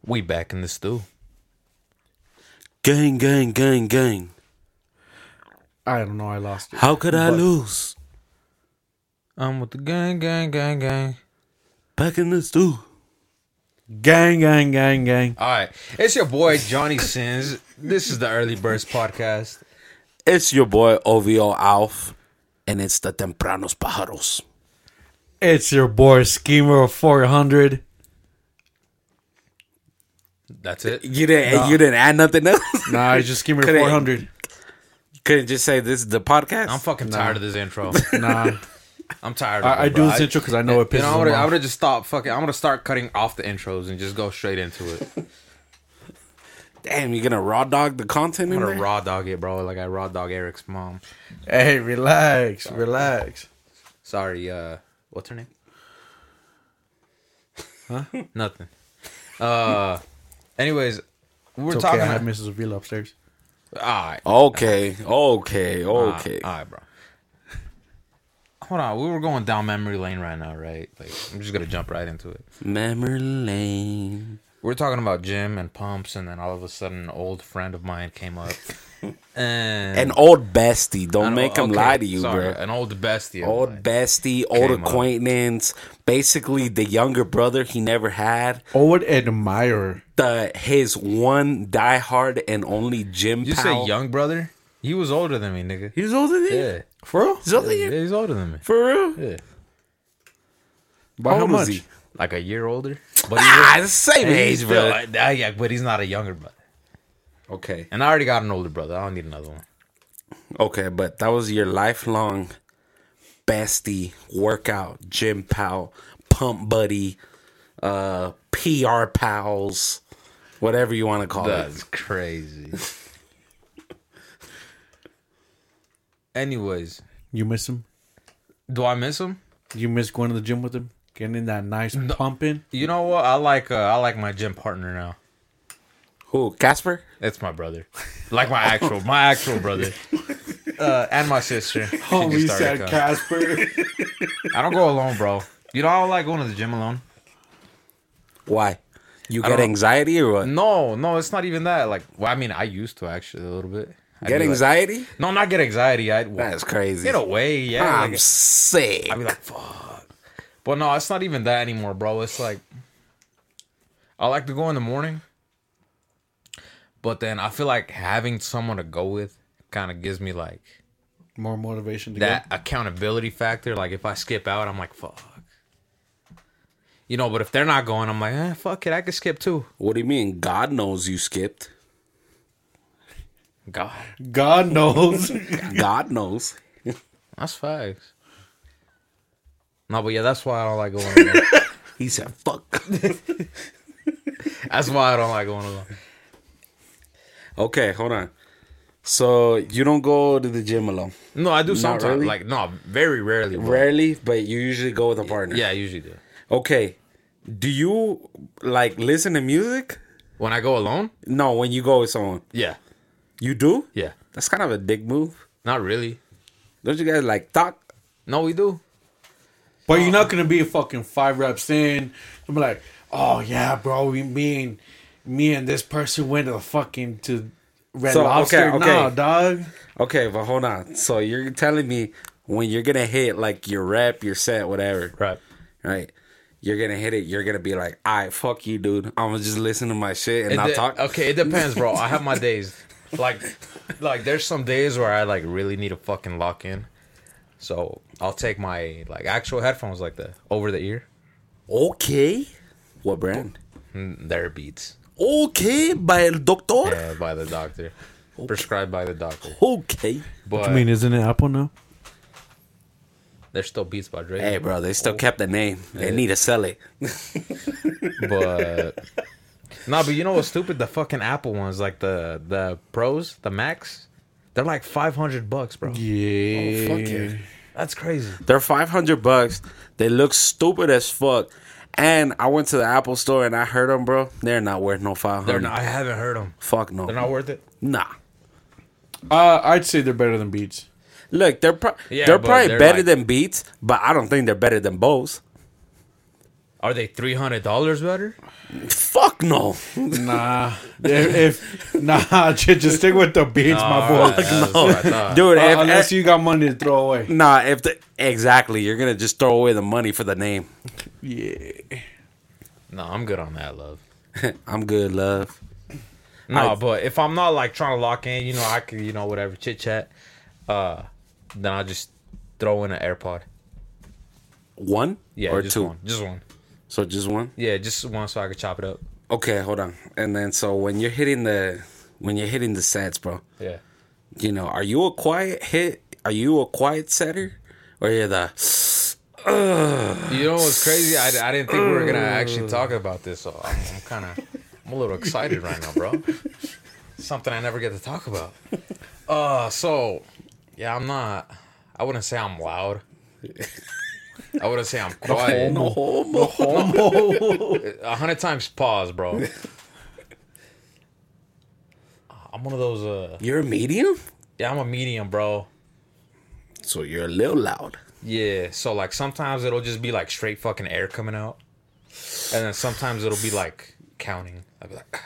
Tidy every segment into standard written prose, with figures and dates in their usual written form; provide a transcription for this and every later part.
We back in the stew. Gang, gang, gang, gang. I don't know. I lost it. How could I lose? I'm with the gang, gang, gang, gang. Back in the stew. Gang, gang, gang, gang. All right. It's your boy, Johnny Sins. This is the Early Birds Podcast. It's your boy, OVO Alf. And it's the Tempranos Pájaros. It's your boy, Schemer of 400. That's it. You didn't add nothing else? Nah, it's just Schemer of Couldn't- 400. Couldn't just say this is the podcast? I'm fucking tired of this intro. Nah. I'm tired of it. I do bro. this intro because I know it pisses I them would off. have just stopped fucking. I'm going to start cutting off the intros and just go straight into it. Damn, you gonna raw dog the content I'm in going there? to raw dog it, bro, like I raw dog Eric's mom. Hey, relax. Relax. Sorry, what's her name? Huh? Nothing. Anyways, we're It's talking. okay. I have Mrs. Avila upstairs. Alright. Okay. Alright, bro. Hold on, we were going down memory lane right now, right? Like, I'm just gonna jump right into it. Memory lane. We're talking about gym and pumps, and then all of a sudden, an old friend of mine came up. And An old bestie. Don't I know- make him okay, lie to you, sorry, bro. An old bestie. of Old mine. bestie, old Came up. acquaintance. Basically, the younger brother he never had. Old admirer. His one diehard and only gym You pal. say young brother? He was older than me, nigga. He was older than you? Yeah. For real? He's older than Yeah, you? he's older than me. For real? Yeah. By how old was much? he? Like a year older. But Ah, the same he's age, still, bro. yeah, but he's not a younger brother. Okay. And I already got an older brother. I don't need another one. Okay, but that was your lifelong bestie, workout, gym pal, pump buddy, PR pals, whatever you want to call That's it. crazy. Anyways, You miss him? do I miss him? You miss going to the gym with him? Getting that nice pumping? You know what? I like my gym partner now. Who, Casper? It's my brother, like my actual brother, and my sister. She Oh, just we started said coming. Casper. I don't go alone, bro. You know I don't like going to the gym alone. Why? You I get don't- anxiety or what? No, it's not even that. Like, well, I mean, I used to actually a little bit. I'd Get be like- anxiety? no, not get anxiety. That's crazy. In a way, yeah. I'm like, sick. I'd be like, fuck. But no, it's not even that anymore, bro. It's like, I like to go in the morning. But then I feel like having someone to go with kind of gives me like More motivation to that accountability factor. Like if I skip out, I'm like, fuck. You know, but if they're not going, I'm like, fuck it. I could skip too. What do you mean? God knows you skipped. God. go. God knows. God knows. That's facts. No, but yeah, that's why I don't like going alone. He said, fuck. That's why I don't like going alone. Okay, hold on. So you don't go to the gym alone? No, I do sometimes. really? Like, no, very rarely. Bro. Rarely, but you usually go with a partner. Yeah, I usually do. Okay. Do you like listen to music? When I go alone? No, when you go with someone. Yeah. You do? Yeah. That's kind of a dick move. Not really. Don't you guys like talk? No, we do. But you're not going to be a fucking 5 reps in. I'm like, oh, yeah, bro. Me and this person went to the fucking to Red So, Lobster. okay. No, dog. Okay, but hold on. So you're telling me when you're gonna hit like your rep, your set, whatever, right? You're gonna hit it. You're gonna be like, "Alright, fuck you, dude. I'm gonna just listen to my shit and not talk." Okay, it depends, bro. I have my days. Like there's some days where I like really need to fucking lock in. So I'll take my like actual headphones, like the over the ear. Okay. What brand? Their Beats. Okay, by el doctor. Yeah, by the doctor. Prescribed by the doctor. Okay. But I mean, isn't it Apple now? they're still Beats by Drake. Hey, bro, they still kept the name. They need to sell it. But no, but you know what's stupid? The fucking Apple ones, like the Pros, the Max, they're like $500, bro. Yeah. Fuck yeah. That's crazy. They're $500. They look stupid as fuck. And I went to the Apple store and I heard them, bro. They're not worth no 500. They're not. I haven't heard them. Fuck no. They're not worth it. Nah. I'd say they're better than Beats. Look, they're Yeah, they're but probably they're better like- than Beats, but I don't think they're better than Bose. Are they $300 better? Fuck no. Nah. Just stick with the beans, my boy. That's what I thought. Dude, Unless you got money to throw away. nah, exactly, you're gonna just throw away the money for the name. Yeah. No, I'm good on that, love. I'm good, love. No, but if I'm not like trying to lock in, you know, I could, you know, whatever, chit chat. Then I'll just throw in an AirPod. One? Yeah, or just two? one. Just one. So just one? Yeah, just one so I could chop it up. Okay, hold on. And then so when you're hitting the sets, bro, Yeah. you know, are you a quiet setter? Or you're the You know what's crazy? I didn't think we were gonna actually talk about this, so I'm a little excited right now, bro. Something I never get to talk about. So yeah, I wouldn't say I'm loud. I wouldn't say I'm quiet. no homo. 100 times pause, bro. I'm one of those. You're a medium? Yeah, I'm a medium, bro. So you're a little loud. Yeah, so like sometimes it'll just be like straight fucking air coming out, and then sometimes it'll be like counting. I'll be like,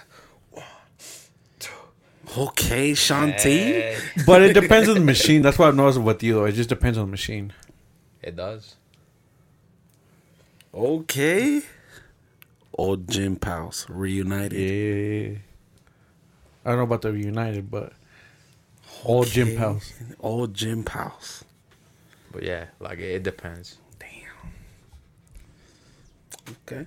Okay, Shanti. hey. But it depends on the machine. That's what I've noticed with you, though. It just depends on the machine. It does. Okay. Old gym pals reunited. Yeah. I don't know about the reunited, but old gym Okay. pals. Old gym pals. But yeah, like it depends. Damn. Okay.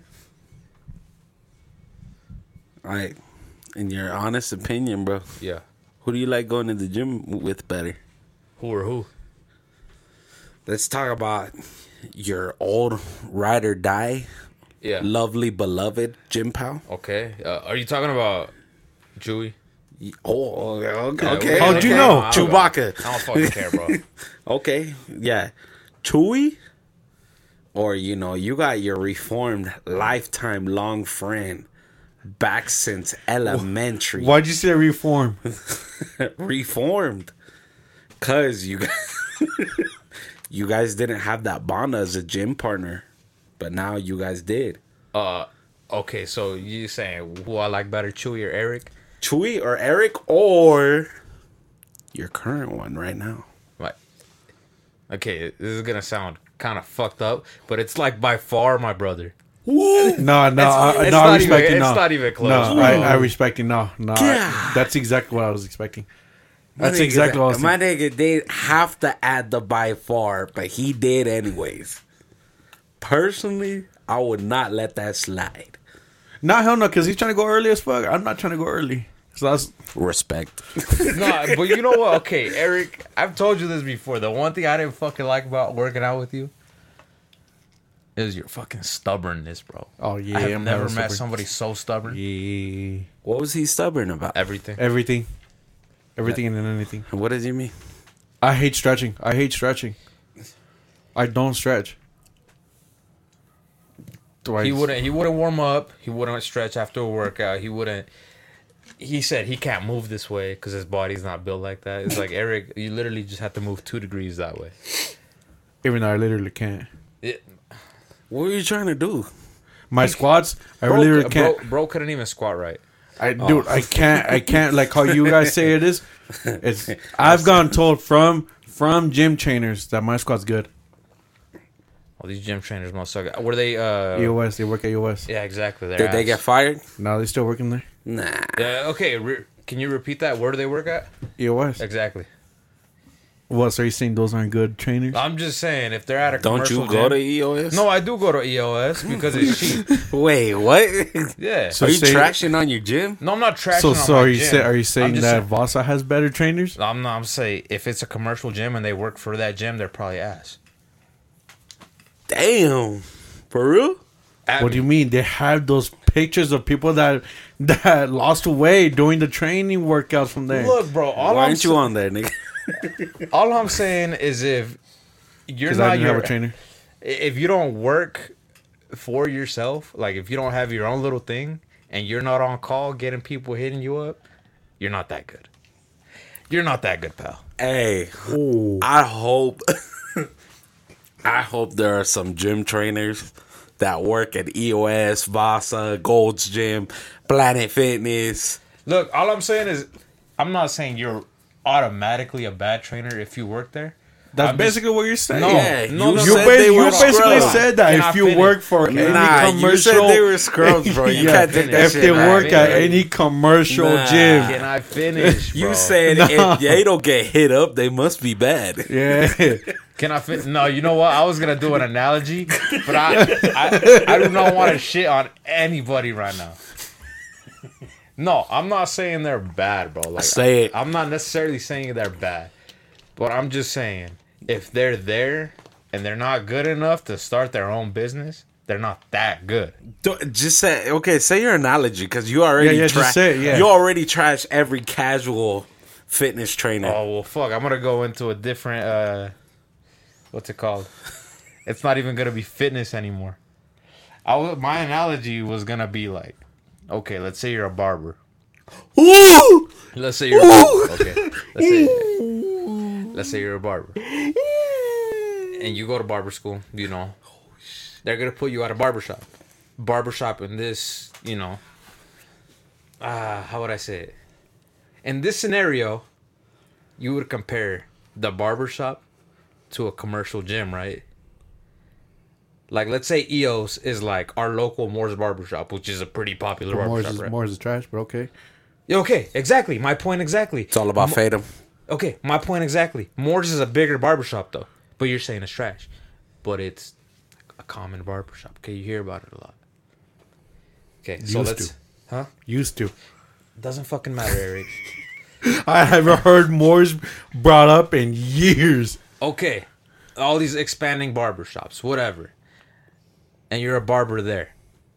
All right. In your honest opinion, bro, Yeah. who do you like going to the gym with better? Who or who? Let's talk about your old ride or die, Yeah. lovely beloved gym pal. Okay. Are you talking about Chewy? Oh, okay. Yeah, Okay. How'd okay. you know? Chewbacca. I don't fucking care, bro. Okay, yeah. Chewy? Or, you know, you got your reformed lifetime long friend back since elementary. Why'd you say reform? Reformed. Because you guys, you guys didn't have that bond as a gym partner. But now you guys did. Okay, so you saying who I like better, Chewy or Eric? Chewy or Eric or your current one right now. Like, okay, this is gonna sound kind of fucked up, but it's like by far my brother. No, it's I not respect even- you. No, it's not even close. No, I respect you. No, Yeah. that's exactly what I was expecting. That's exactly what I was My thinking. nigga did have to add the by far, but he did anyways. Personally, I would not let that slide. Nah, hell no, because he's trying to go early as fuck. I'm not trying to go early. So that's Respect. No, but you know what? Okay, Eric, I've told you this before. The one thing I didn't fucking like about working out with you is your fucking stubbornness, bro. oh yeah, I have I'm never hella met stubborn. somebody so stubborn. Yeah, What was he stubborn about? Everything. everything and anything. What does he mean? I hate stretching. I don't stretch. Twice. He wouldn't warm up. He wouldn't stretch after a workout. He said he can't move this way because his body's not built like that. It's like, Eric, you literally just have to move 2 degrees that way. Even though I literally can't. What were you trying to do? My squats, I really can't. Bro couldn't even squat right. Dude, I can't like how you guys say it is. It's I've gone told from gym trainers that my squat's good. All these gym trainers must suck. Were they? EOS, they work at EOS. Yeah, exactly. Did they get fired? Now they still working there. Nah. Okay, can you repeat that? Where do they work at? EOS. Exactly. What? So you saying those aren't good trainers? I'm just saying, if they're at a Don't commercial you go gym, to EOS? No, I do go to EOS because it's cheap. Wait, what? Yeah. So Are you say- trashing on your gym? No, I'm not trashing So on so my are you gym. are you saying I'm just that Vasa has better trainers? I'm saying if it's a commercial gym and they work for that gym, they're probably ass. Damn. For real? What do you mean? They have those pictures of people that lost weight doing the training workouts from there. Look, bro. Why aren't you on there, nigga? All I'm saying is if you're Because not I didn't your have a trainer. if you don't work for yourself, like if you don't have your own little thing and you're not on call getting people hitting you up, you're not that good. You're not that good, pal. Hey, I hope there are some gym trainers that work at EOS, Vasa, Gold's Gym, Planet Fitness. Look, all I'm saying is, I'm not saying you're automatically a bad trainer if you work there. That's I'm basically what you're saying. No, Yeah, no, you no, said no. they were You basically scrubs. said that Can if I you finish? work for any Nah, commercial, you said they were scrubs, bro. You Yeah, can't take that if shit they back. work at man. any commercial Nah. gym, Can I finish, bro? You said if they don't get hit up, they must be bad. yeah, Can I fit? No, you know what? I was gonna do an analogy, but I do not want to shit on anybody right now. No, I'm not saying they're bad, bro. Like, Say it. I'm not necessarily saying they're bad, but I'm just saying if they're there and they're not good enough to start their own business, they're not that good. Just say say your analogy because you already Yeah, just say it, yeah. you already trash every casual fitness trainer. Oh well, fuck. I'm gonna go into a different. What's it called? It's not even gonna be fitness anymore. My analogy was gonna be like, okay, let's say you're a barber. Ooh! Let's say you're a barber. Okay. Let's say you're a barber. And you go to barber school, you know. They're gonna put you at a barbershop. Barbershop in this, you know. How would I say it? In this scenario, you would compare the barbershop to a commercial gym, right? Like, let's say EOS is like our local Moore's Barbershop, which is a pretty popular barbershop, right? Moore's is trash, but okay. Yeah, okay, exactly. My point exactly. It's all about Fatum. Okay, my point exactly. Moore's is a bigger barbershop, though. But you're saying it's trash. But it's a common barbershop. Okay, you hear about it a lot. Okay, so Used let's... to. Huh? Used to. Doesn't fucking matter, Eric. I haven't heard Moore's brought up in years. Okay, all these expanding barbershops, whatever. And you're a barber there.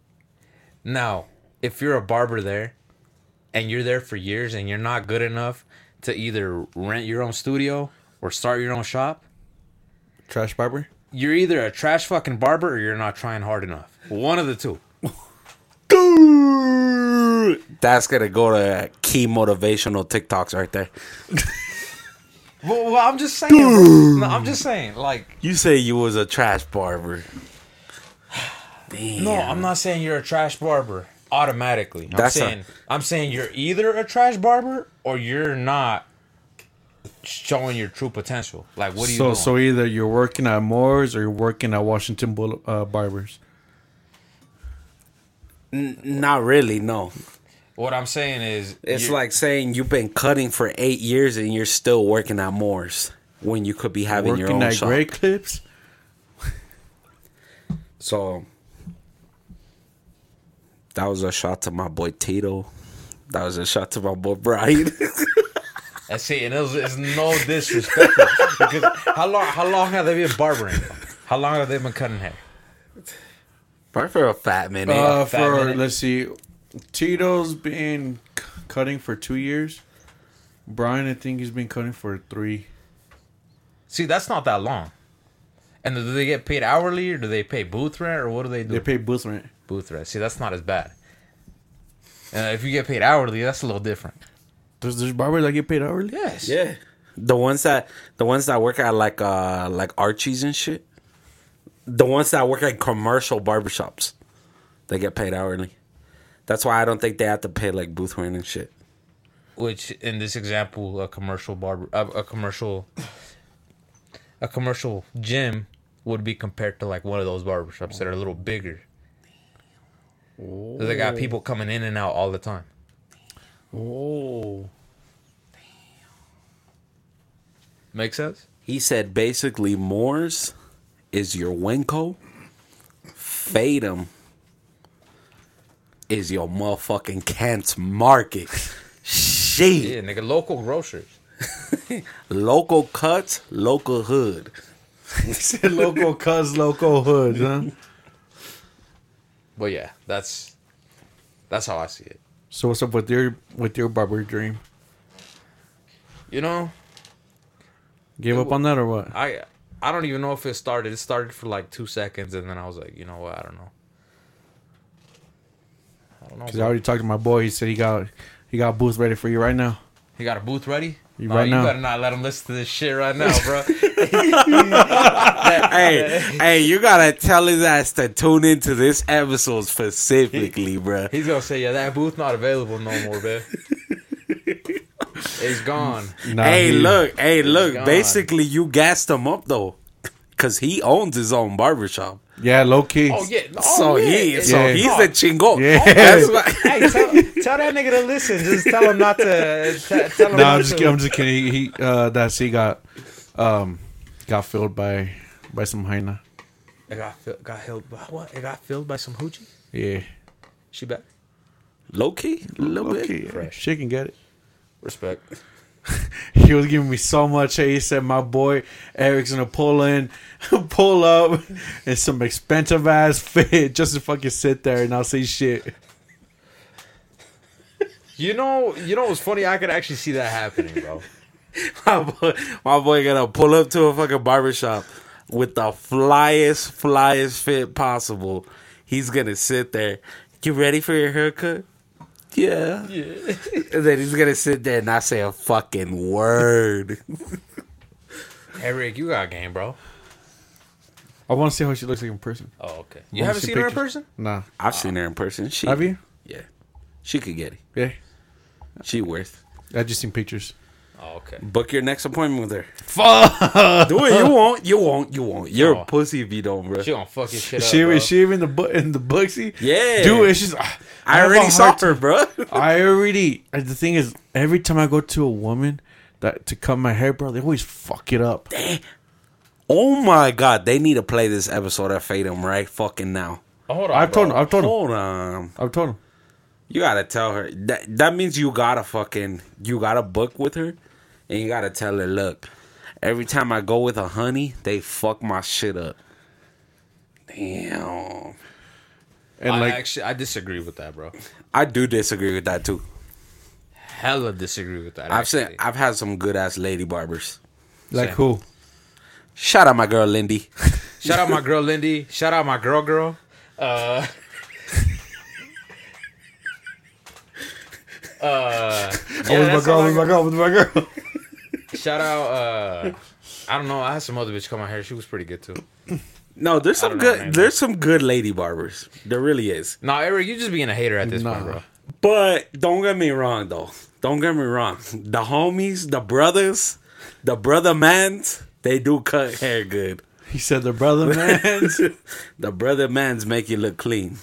Now, if you're a barber there, and you're there for years, and you're not good enough to either rent your own studio or start your own shop, Trash barber? you're either a trash fucking barber or you're not trying hard enough. One of the two. That's gonna go to key motivational TikToks right there. Well, I'm just saying, bro. No, I'm just saying, like, You say you was a trash barber. Damn. no, I'm not saying you're a trash barber automatically. That's I'm saying you're either a trash barber or you're not showing your true potential. Like, what are you doing? So either you're working at Moore's or you're working at Washington Barbers. Not really, no. What I'm saying is, It's like saying you've been cutting for 8 years and you're still working at Moore's when you could be having your Working own at shop. Great Clips? So that was a shot to my boy Tito. That was a shot to my boy Brian. I see, and it's no disrespect because how long have they been barbering? How long have they been cutting hair? Probably for a fat minute. Fat minute. Let's see, Tito's been cutting for 2 years. Brian, I think he's been cutting for 3. See, that's not that long. And do they get paid hourly or do they pay booth rent or what do they do? They pay booth rent. Booth rent. See, that's not as bad. If you get paid hourly, that's a little different. There's barbers that get paid hourly? Yes. yeah. The ones that work at like Archie's and shit. The ones that work at commercial barbershops. They get paid hourly. That's why I don't think they have to pay like booth rent and shit. Which, in this example, a commercial gym would be compared to like one of those barbershops that are a little bigger. So they got people coming in and out all the time. Oh. Make sense? He said basically Moore's is your Winco. Fatum is your motherfucking Kent's Market. Shit. Yeah, nigga, local grocers. Local cuts, local hood. Local cuz, local hood, huh? But yeah, that's how I see it. So what's up with your barber dream? You know, Gave up on that or what? I don't even know if it started. It started for like 2 seconds, and then I was like, you know what? I don't know. Because I already talked to my boy. He said he got a booth ready for you right now. He got a booth ready. You No, right you now. better not let him listen to this shit right now, bro. Hey, you gotta tell his ass to tune into this episode specifically, bro. He's gonna say, yeah, that booth not available no more, man. It's gone. Nah, Hey, he- look. gone. Basically, you gassed him up though, cause he owns his own barbershop. Yeah, low key. Oh yeah. So he's the chingo. Yeah. That's why. Hey, tell that nigga to listen. Just tell him not to. Tell him No, not I'm just to. kidding. I'm just kidding. He that C got filled by some hyena. It got filled by what? It got filled by some hoochie. Yeah, She back. Low key, a little bit. okay. Fresh. She can get it. Respect. He was giving me so much hate. He said, "My boy Eric's gonna pull up, in some expensive ass fit just to fucking sit there and not say shit." You know what's funny? I could actually see that happening, bro. My boy gonna pull up to a fucking barbershop with the flyest fit possible. He's gonna sit there. You ready for your haircut? Yeah. And then he's gonna sit there and not say a fucking word. Hey, Rick, you got game, bro. I want to see how she looks like in person. Oh, okay. You Wanna haven't see seen her in pictures? person? Nah, I've seen her in person. She, have you? Yeah. She could get it. Yeah, She worth. I just seen pictures. Oh, okay. Book your next appointment with her. Fuck. Do it. You won't. You're No. a pussy if you don't, bro. She gonna fuck your shit up, She bro. is she even in the booksy? Yeah. Dude, it's just I have a already saw hard her, bro. I already. The thing is, every time I go to a woman to cut my hair, bro, they always fuck it up. Oh my god, they need to play this episode of Fatum right fucking now. Oh, hold on, I've told him. Hold on. I've told him. You gotta tell her. That means you gotta book with her. And you gotta tell her, look, every time I go with a honey, they fuck my shit up. Damn. And I disagree with that, bro. I do disagree with that too. Hella disagree with that. I've had some good ass lady barbers. like Same. who? Shout out my girl Lindy. Shout out my girl Lindy. Shout out my girl. With my girl. Shout out. I don't know. I had some other bitch cut my hair. She was pretty good too. No, there's I some don't know, good. man. There's some good lady barbers. There really is. No, Eric, you just being a hater at this Nah. point, bro. But don't get me wrong, though. Don't get me wrong. The homies, the brothers, the brother mans, they do cut hair good. He said the brother man. The brother mans make you look clean.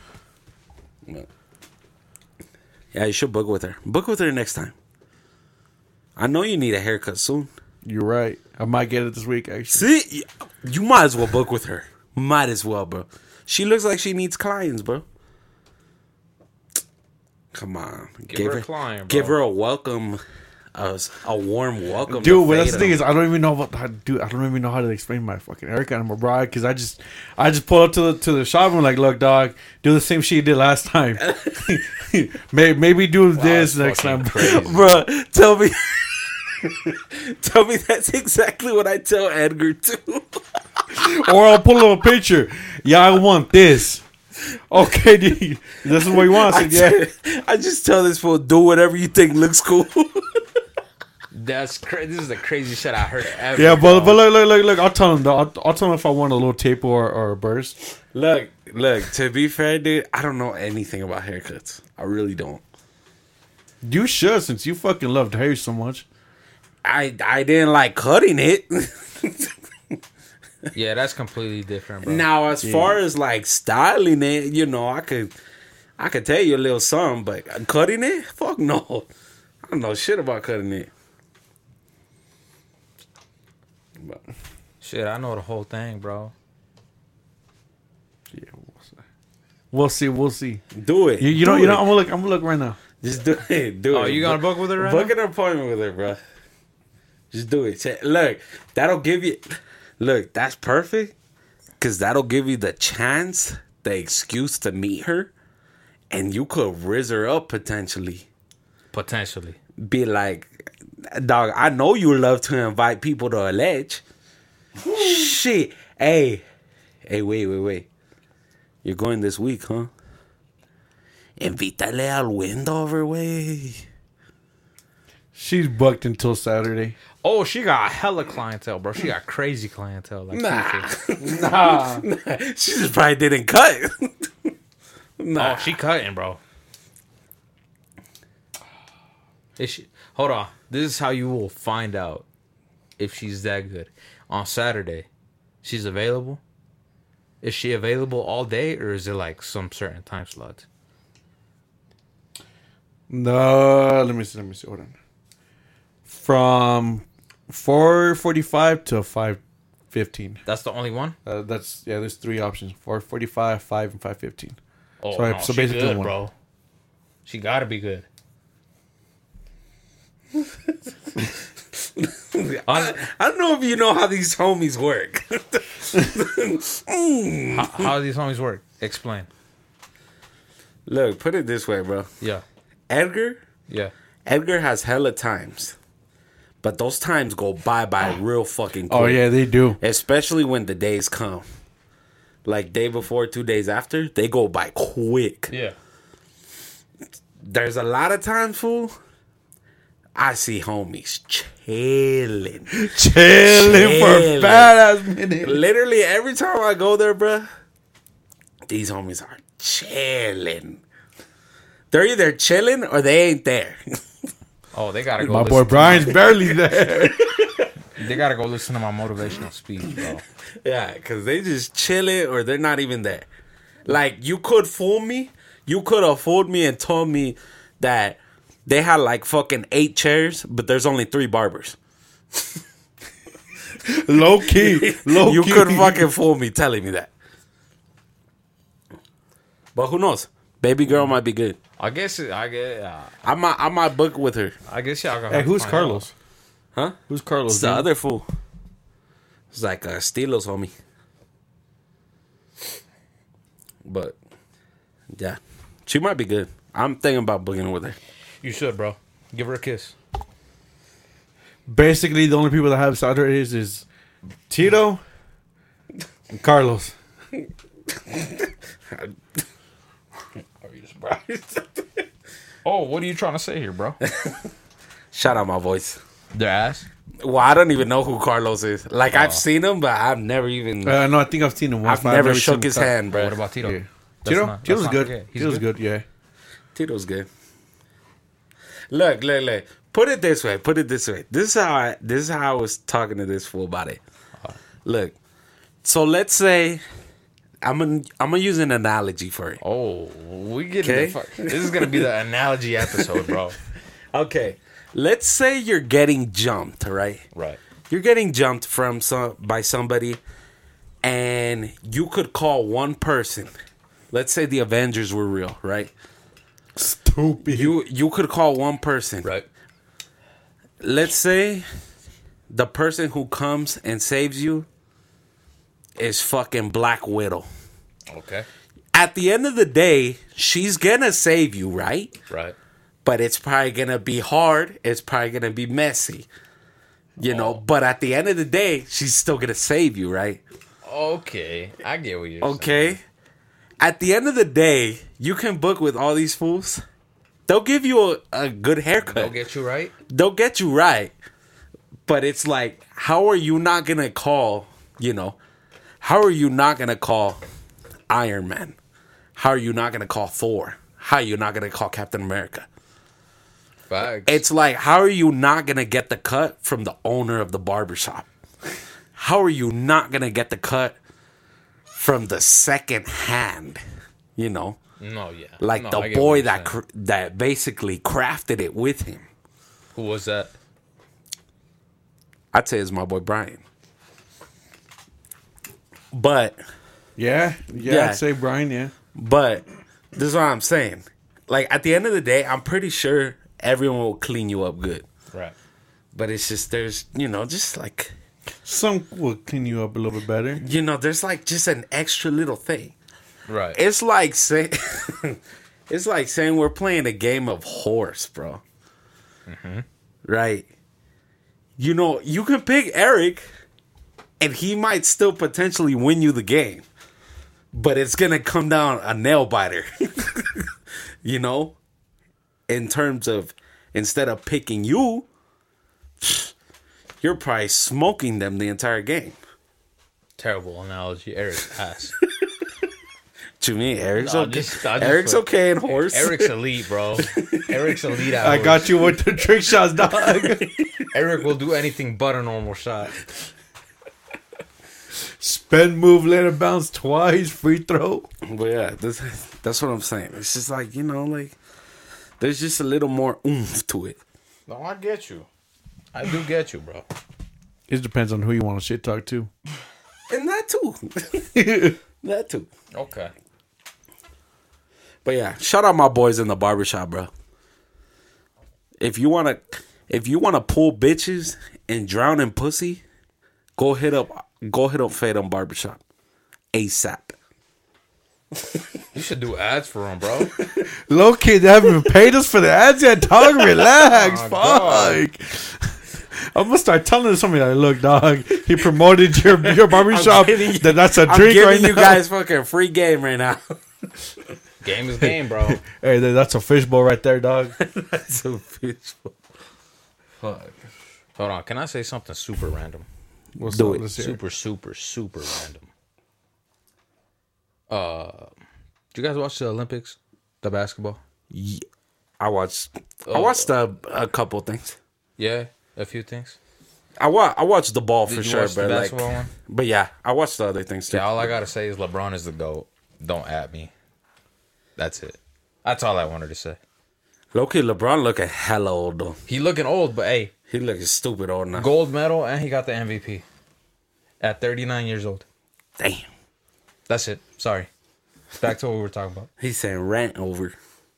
Yeah, you should book with her. Book with her next time. I know you need a haircut soon. You're right. I might get it this week. Actually, See, you might as well book with her. Might as well, bro. She looks like she needs clients, bro. Come on, Give her a client, bro. Give her a welcome, a warm welcome, dude. to But that's the Fatum. thing is, I don't even know what. Dude, I don't even know how to explain my fucking haircut anymore, bro. Because I just pull up to the shop and I'm like, look, dog, do the same shit you did last time. maybe do this that's next fucking time, crazy. Bro, tell me. Tell me that's exactly what I tell Edgar too. Or I'll pull up a picture. Yeah, I want this. Okay, dude, this is what you want. I said, yeah. I just tell this fool, do whatever you think looks cool. That's crazy. This is the craziest shit I heard ever. Yeah, but bro. look. I'll tell him though. I'll tell him if I want a little tape or a burst. Look. To be fair, dude, I don't know anything about haircuts. I really don't. You should, since you fucking loved hair so much. I didn't like cutting it. Yeah, that's completely different, bro. Now, as far as like styling it, you know, I could tell you a little something, but cutting it, fuck no. I don't know shit about cutting it. But, Shit, I know the whole thing, bro. Yeah, we'll see. do it. You know. I'm gonna look right now. Just do it. Do it. Oh, you gonna book with her right Book now? an appointment with her, bro. Just do it. Say, look, that'll give you. Look, that's perfect. Because that'll give you the chance, the excuse to meet her. And you could rizz her up potentially. Potentially. Be like, dog, I know you love to invite people to a ledge. Shit. Hey, wait. You're going this week, huh? Invítale al Wendover, way. She's booked until Saturday. Oh, she got hella clientele, bro. She got crazy clientele. Like, Nah. Nah. She just probably didn't cut. oh, she cutting, bro. Is she? Hold on. This is how you will find out if she's that good. On Saturday, she's available. Is she available all day, or is it like some certain time slots? No, let me see. Hold on. From 4:45 to 5:15. That's the only one. There's 3 options: 4:45, 5, and 5:15. Oh, So no, so she basically good, one. bro. She gotta be good. I don't know if you know how these homies work. How do these homies work? Explain. Look, put it this way, bro. Yeah. Edgar Yeah. has hella times. But those times go by real fucking quick. Oh yeah, they do. Especially when the days come. Like day before, 2 days after, they go by quick. Yeah. There's a lot of times, fool. I see homies chilling. Chilling for a badass minute. Literally every time I go there, bruh, these homies are chilling. They're either chilling or they ain't there. Oh, they gotta go. My listen boy to Brian's barely there. They gotta go listen to my motivational speech, bro. Yeah, because they just chilling or they're not even there. Like, you could fool me. You could have fooled me and told me that they had like fucking 8 chairs, but there's only 3 barbers. Low key. You could fucking fool me telling me that. But who knows? Baby girl might be good. I guess I might book with her. y'all gonna. Hey, have to who's find Carlos? Huh? Who's Carlos? It's the dude? other fool. It's like Stilos, homie. But, yeah. She might be good. I'm thinking about booking with her. You should, bro. Give her a kiss. Basically, the only people that have Saturdays is Tito and Carlos. Are you surprised? Oh, what are you trying to say here, bro? Shout out my voice. Their ass. Well, I don't even know who Carlos is. Like, I've seen him, but I've never even... No, I think I've seen him once. I've but never seen shook him his cut. hand, bro. What about Tito? Yeah. Let's Tito? not Tito's good. forget. He's Tito's good, yeah. Tito's good. Look. Put it this way. This is how I was talking to this fool about it. Look. So let's say I'm gonna use an analogy for it. Oh, we get Okay. This is gonna be the analogy episode, bro. Okay. Let's say you're getting jumped, right? Right. You're getting jumped by somebody, and you could call one person. Let's say the Avengers were real, right? Stupid. You could call one person. Right. Let's say the person who comes and saves you is fucking Black Widow. Okay. At the end of the day, she's gonna save you, right? Right. But it's probably gonna be hard. It's probably gonna be messy. You know, but at the end of the day, she's still gonna save you, right? Okay. I get what you're saying. Okay. At the end of the day, you can book with all these fools. They'll give you a good haircut. They'll get you right. They'll get you right. But it's like, how are you not going to call, how are you not going to call Iron Man? How are you not going to call Thor? How are you not going to call Captain America? Facts. It's like, how are you not going to get the cut from the owner of the barbershop? How are you not going to get the cut from the second hand? No, yeah. Like No, I the get boy what you're saying. that basically crafted it with him. Who was that? I'd say it's my boy Brian. But Yeah, Yeah. I'd say Brian, yeah. But this is what I'm saying. Like, at the end of the day, I'm pretty sure everyone will clean you up good. Right. But it's just, there's, just like, Some will clean you up a little bit better. there's like just an extra little thing. Right. It's like saying, it's like saying we're playing a game of horse, bro. Mm-hmm. Right? You can pick Eric, and he might still potentially win you the game. But it's going to come down a nail biter. In terms of instead of picking you, you're probably smoking them the entire game. Terrible analogy. Eric's ass. To me, Eric's No, okay. just Eric's put- okay in horse. Eric's elite, bro. Eric's elite at I horse. got you with the trick shots, dog. Eric will do anything but a normal shot. Spin, move, let it bounce twice, free throw. But yeah, that's what I'm saying. It's just like, like, there's just a little more oomph to it. No, I get you. I do get you, bro. It depends on who you want to shit talk to. And that too. That too. Okay. But yeah, shout out my boys in the barbershop, bro. If you wanna pull bitches and drown in pussy, go hit up Fadum Barbershop. ASAP. You should do ads for him, bro. Low key, they haven't even paid us for the ads yet. Dog, relax. Oh, fuck. I'm gonna start telling somebody like, look, dog, he promoted your barbershop. That's a I'm drink giving right you now. guys fucking free game right now. Game is game, bro. Hey, that's a fishbowl right there, dog. That's a fish. Fuck. Hold on. Can I say something super random? What's Do up? it. Let's hear it. Super random. Did you guys watch the Olympics? The basketball? Yeah, I watched a couple things. Yeah, a few things. I watched the ball Did for you sure, watch the but like, basketball one? but yeah, I watched the other things too. Yeah, all I gotta say is LeBron is the GOAT. Don't at me. That's it. That's all I wanted to say. Low-key, LeBron looking hella old though. He looking old, but hey, He looking stupid old now. gold medal and he got the MVP at 39 years old. Damn. That's it. Sorry. Back to what we were talking about. He's saying rant over.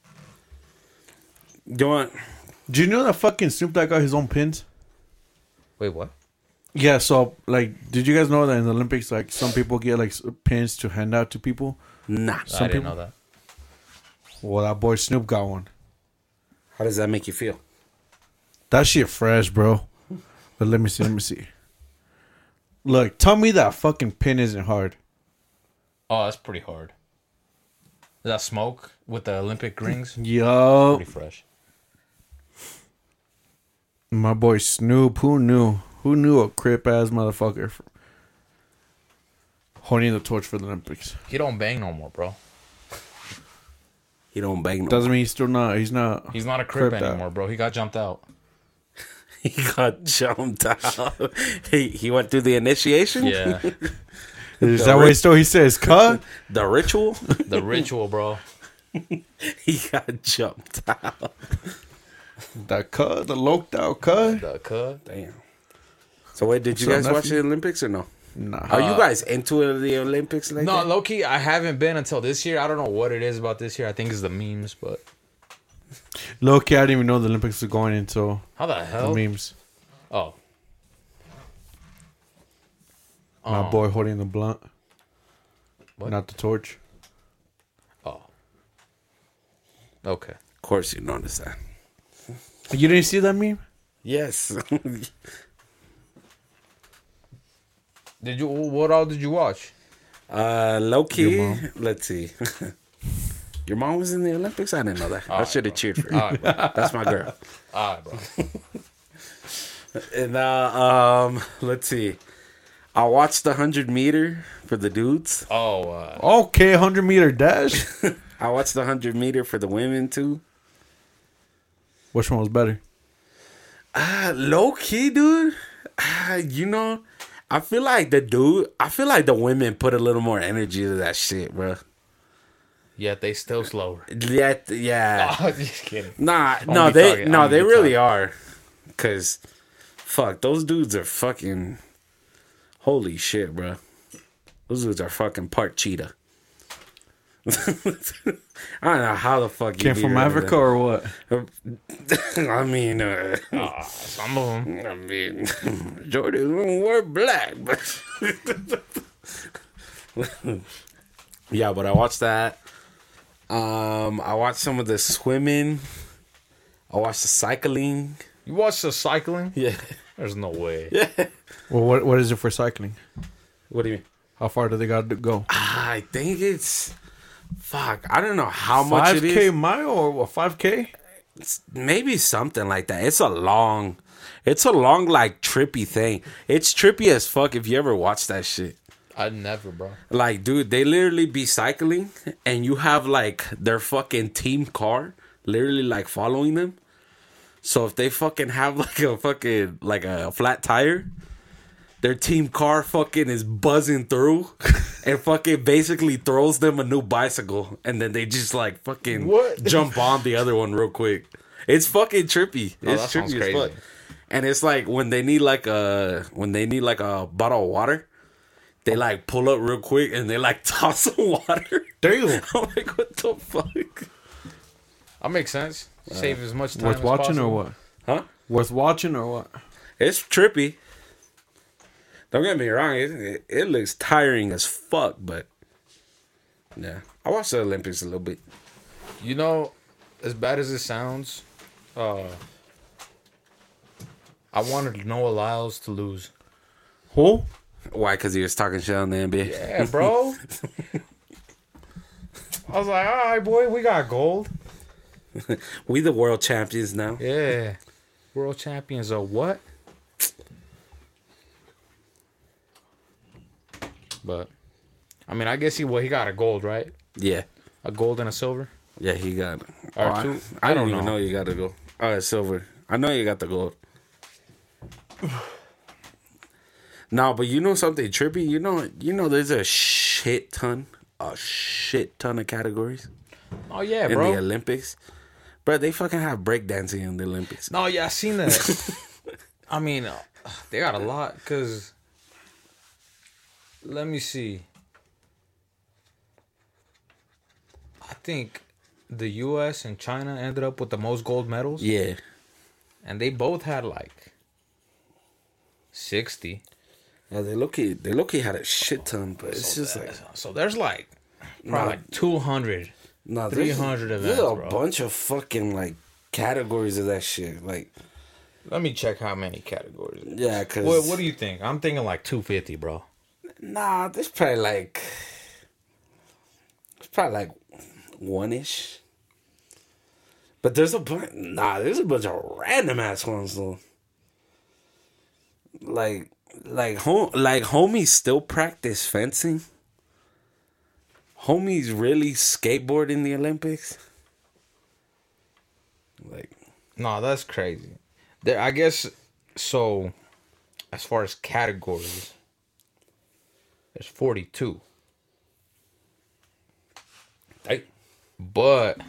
You want? Do you know that fucking Snoop Dogg got his own pins? Wait, what? Yeah, so like, did you guys know that in the Olympics, like, some people get like pins to hand out to people? Nah. Some I didn't people- know that. Well, that boy Snoop got one. How does that make you feel? That shit fresh, bro. But let me see. Look, tell me that fucking pin isn't hard. Oh, that's pretty hard. Is that smoke with the Olympic rings? Yo, Pretty fresh. my boy Snoop. Who knew? Who knew a crip ass motherfucker holding the torch for the Olympics? He don't bang no more, bro. He don't bang no. Doesn't mean he's still not. He's not. He's not a crip Cripped out. anymore, bro. He got jumped out. He got jumped out. He went through the initiation. Yeah. Is that what he says? Cut. The ritual. The ritual, bro. He got jumped out. That cut. The loked out cut. The cut. Damn. So wait, did you What's up, guys watch nephew? the Olympics or no? Nah. Are you guys into the Olympics like No, that? low key, I haven't been until this year. I don't know what it is about this year. I think it's the memes, but Low key, I didn't even know the Olympics were going into how the the hell? memes. Oh. My boy holding the blunt, What? not the torch. Oh. Okay. Of course you noticed that. You didn't see that meme? Yes. Did you? What all did you watch? Low Your key. mom. Let's see. Your mom was in the Olympics? I didn't know that. I right, should have cheered for All her. right, bro. That's my girl. All right, bro. And let's see. I watched the 100-meter for the dudes. Oh, Okay, 100-meter dash. I watched the 100-meter for the women too. Which one was better? Low key, dude. I feel like the women put a little more energy to that shit, bro. yet they still slower. Yeah. Oh, just kidding. Nah, I'm no, be they talking- no, I'm they be really talking. are. Cause, fuck, those dudes are fucking. Holy shit, bro. Those dudes are fucking part cheetah. I don't know how the fuck you Came beat from her out of Africa or what? that. I mean, Some of them. I mean, Jordan wore black, but yeah. But I watched that. I watched some of the swimming. I watched the cycling. You watched the cycling? Yeah. There's no way. Well, what is it for cycling? What do you mean? How far do they got to go? I think it's. Fuck, I don't know how much it 5K is. mile or 5K? Maybe something like that. It's a long like trippy thing. It's trippy as fuck if you ever watch that shit. I'd never, bro. Like, dude, they literally be cycling and you have like their fucking team car literally like following them. So if they fucking have like a flat tire, their team car fucking is buzzing through and fucking basically throws them a new bicycle, and then they just like fucking What? jump on the other one real quick. It's fucking trippy. Oh, It's that sounds trippy as crazy. fuck. And it's like when they need like a bottle of water, they like pull up real quick and they like toss the water. Damn. I'm like, what the fuck? That makes sense. Save as much time Worth as watching possible. or what? Huh? Worth watching or what? It's trippy. Don't get me wrong. It looks tiring as fuck, but yeah, I watched the Olympics a little bit. You know, as bad as it sounds, I wanted Noah Lyles to lose. Who? Why? Because he was talking shit on the NBA. Yeah, bro. I was like, all right, boy, we got gold. We the world champions now. Yeah. World champions of what? But, I mean, I guess he got a gold, right? Yeah, A gold and a silver? yeah, he got. Or two? I I don't don't even know. know you got to go. Oh, it's silver. I know you got the gold. No, but you know something trippy. You know, there's a shit ton of categories Oh, yeah, in the bro. Olympics. Bro, they fucking have breakdancing in the Olympics. No, yeah, I seen that. I mean, they got a lot, because, let me see. I think the U.S. and China ended up with the most gold medals. Yeah. And they both had, like, 60. Yeah, they low-key had a shit ton, but it's just like... So there's, like, probably like 200. Nah, 300 there's events, a bro. bunch of fucking, like, categories of that shit. Like, Let me check how many categories. yeah, because... What do you think? I'm thinking like 250, bro. Nah, there's probably, like... It's probably, like, one-ish. But there's a bunch... Nah, there's a bunch of random-ass ones, though. Like homies still practice fencing. Homies really skateboard in the Olympics. Like, No, that's crazy. There, I guess, so, as far as categories, there's 42. hey, But,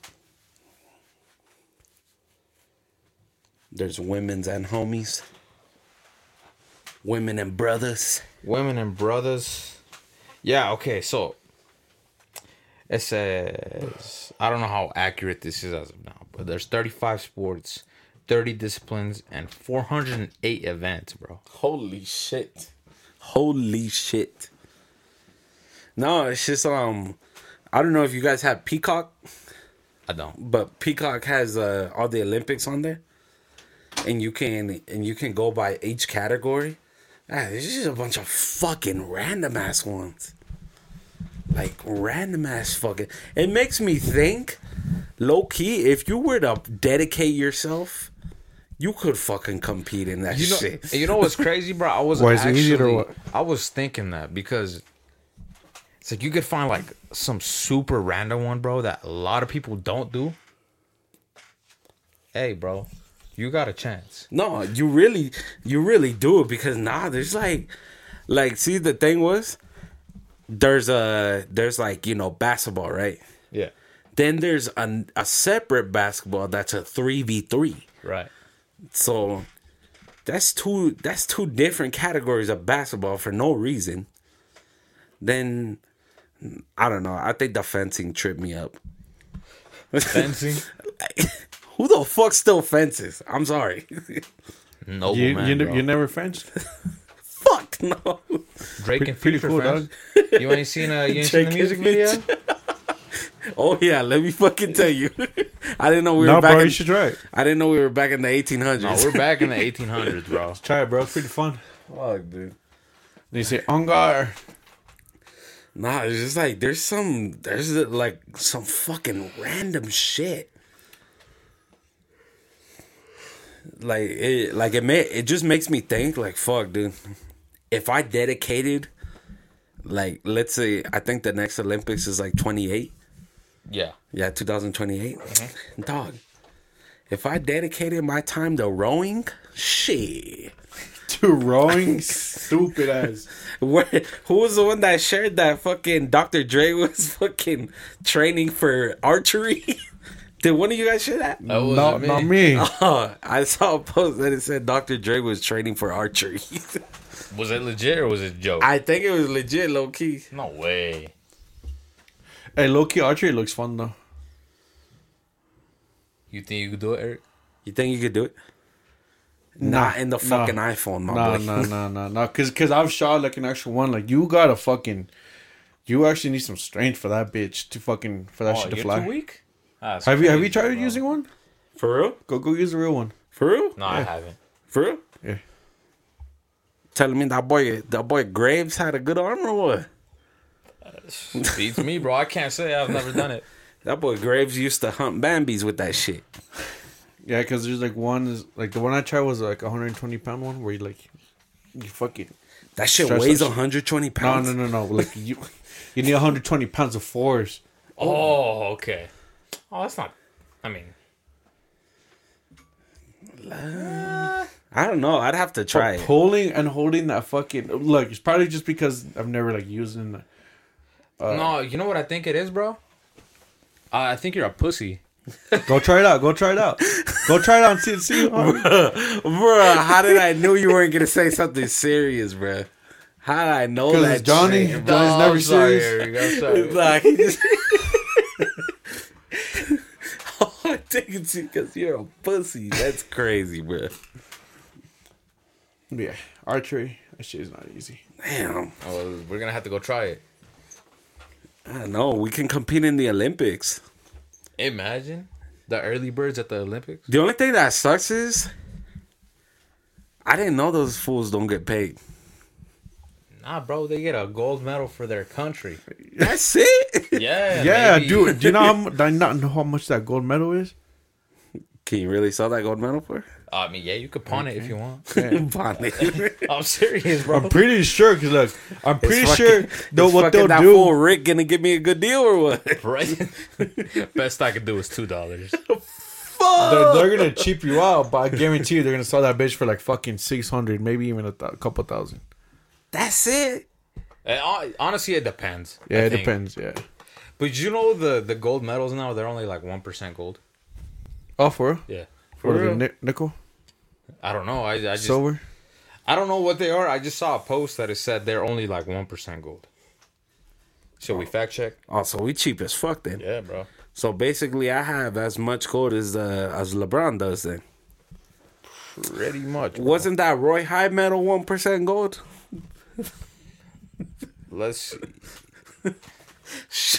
there's women's and homies. Women and brothers. women and brothers. Yeah, okay, so, it says, I don't know how accurate this is as of now, but there's 35 sports, 30 disciplines, and 408 events, bro. Holy shit. Holy shit. No, it's just I don't know if you guys have Peacock, I don't. but Peacock has all the Olympics on there. And you can go by each category. There's just a bunch of fucking random ass ones. Like random ass fucking. It makes me think, low key, if you were to dedicate yourself, you could fucking compete in that shit. You know what's crazy, bro? I was Why is it easier or what? I was thinking that because it's like you could find like some super random one, bro, that a lot of people don't do. Hey, bro, you got a chance. No, you really do it because there's like see the thing was there's like, you know, basketball, right? Yeah. Then there's a separate basketball that's a 3v3. Right. So that's two different categories of basketball for no reason. Then I don't know. I think the fencing tripped me up. Fencing? Who the fuck still fences? I'm sorry. Noble You man, bro. you never fenced? Fuck no. Drake and pretty Future cool, fans. dog. You ain't seen the music and video? Oh yeah, let me fucking tell you. I didn't know we No, were back. bro, in, you should try it. I didn't know we were back in the 1800s. No, we're back in the 1800s, bro. Try it, bro. It's pretty fun. Fuck, dude. They say on guard. Nah, it's just like there's like some fucking random shit. it just makes me think like, fuck, dude. If I dedicated, like, let's say, I think the next Olympics is like 28. Yeah. Yeah, 2028. Dog. If I dedicated my time to rowing, shit. To rowing, stupid ass. Who was the one that shared that fucking Dr. Dre was fucking training for archery? Did one of you guys share that? That wasn't Not me. Oh, I saw a post that it said Dr. Dre was training for archery. Was it legit or was it a joke? I think it was legit, low key. No way. Hey, low-key archery looks fun, though. You think you could do it, Eric? You think you could do it? Not in the fucking iPhone, my boy. No. Cause I've shot like an actual one. Like you gotta fucking, you actually need some strength for that bitch to fucking for that shit to you're fly. too weak? Have you tried using one? For real? Go use a real one. For real? No, I haven't. For real? Yeah. Telling me that boy Graves had a good arm or what? Beats me, bro. I can't say I've never done it. That boy Graves used to hunt Bambis with that shit. Yeah, because there's like one is like the one I tried was like 120-pound one where you fucking That shit Stress weighs that shit. 120 pounds. no. Like you need 120 pounds of force. Oh, okay. Oh, that's not. I mean, I don't know. I'd have to try it. Pulling and holding that fucking look. It's probably just because I've never like using it. no. You know what I think it is, bro? I think you're a pussy. Go try it out. Go try it out and see. Bruh, how did I know you weren't gonna say something serious, bruh? How did I know Because that? it's Johnny. shit? Johnny's never serious. Eric, I'm sorry. Like, he just... oh, I think it's because you're a pussy. That's crazy, bruh. Yeah, archery. That shit is not easy. Damn. Oh, we're gonna have to go try it. I don't know. We can compete in the Olympics. Imagine the early birds at the Olympics. The only thing that sucks is I didn't know those fools don't get paid. Nah, bro, they get a gold medal for their country. That's it. Yeah, Yeah, maybe. dude. Do you know do I not know how much that gold medal is? Can you really sell that gold medal for? I mean, yeah, you could pawn it if you want. Pawn it. I'm serious, bro. I'm pretty sure because look, I'm pretty It's sure fucking- what they'll that do. fool Rick gonna give me a good deal or what? Right? Best I could do is $2. They're gonna cheap you out, but I guarantee you they're gonna sell that bitch for like fucking 600, maybe even a couple thousand. That's it. Honestly, it depends. Yeah, I it think. depends. Yeah. But you know the gold medals now, they're only like 1% gold. Oh, for real? Yeah. For real? the nickel, I don't know. I just silver. I don't know what they are. I just saw a post that it said they're only like 1% gold. Should we fact check? Oh, so we cheap as fuck then. Yeah, bro. So basically, I have as much gold as LeBron does then. Pretty much. Bro. Wasn't that Roy High medal 1% gold? Let's see.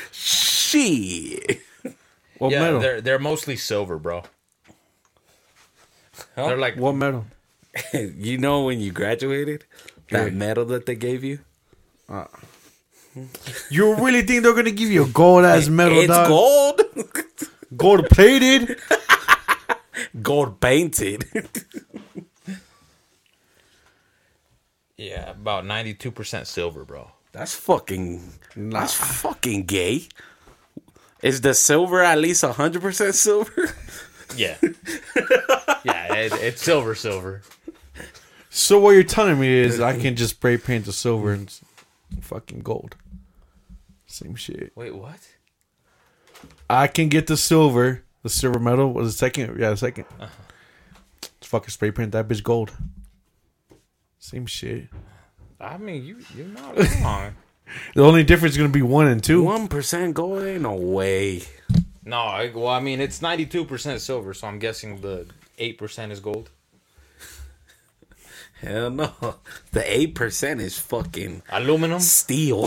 Shit. What Yeah, medal? they're mostly silver, bro. They're like What medal? You know when you graduated, that Yeah. medal that they gave you? You really think they're gonna give you a gold ass medal? It's dog? gold. Gold plated. Gold painted. yeah, about 92% silver, bro. That's fucking gay. Is the silver at least 100% silver? Yeah. Yeah, it's silver. So what you're telling me is I can just spray paint the silver and fucking gold. Same shit. Wait, what? I can get the silver medal was the second. Yeah, the second. Fucking spray paint that bitch gold. Same shit. I mean, you're not wrong. The only difference is gonna be 1 and 2. 1% gold? Ain't no way. No, I mean, it's 92% silver, so I'm guessing the 8% is gold. Hell no. The 8% is fucking Aluminum? steel.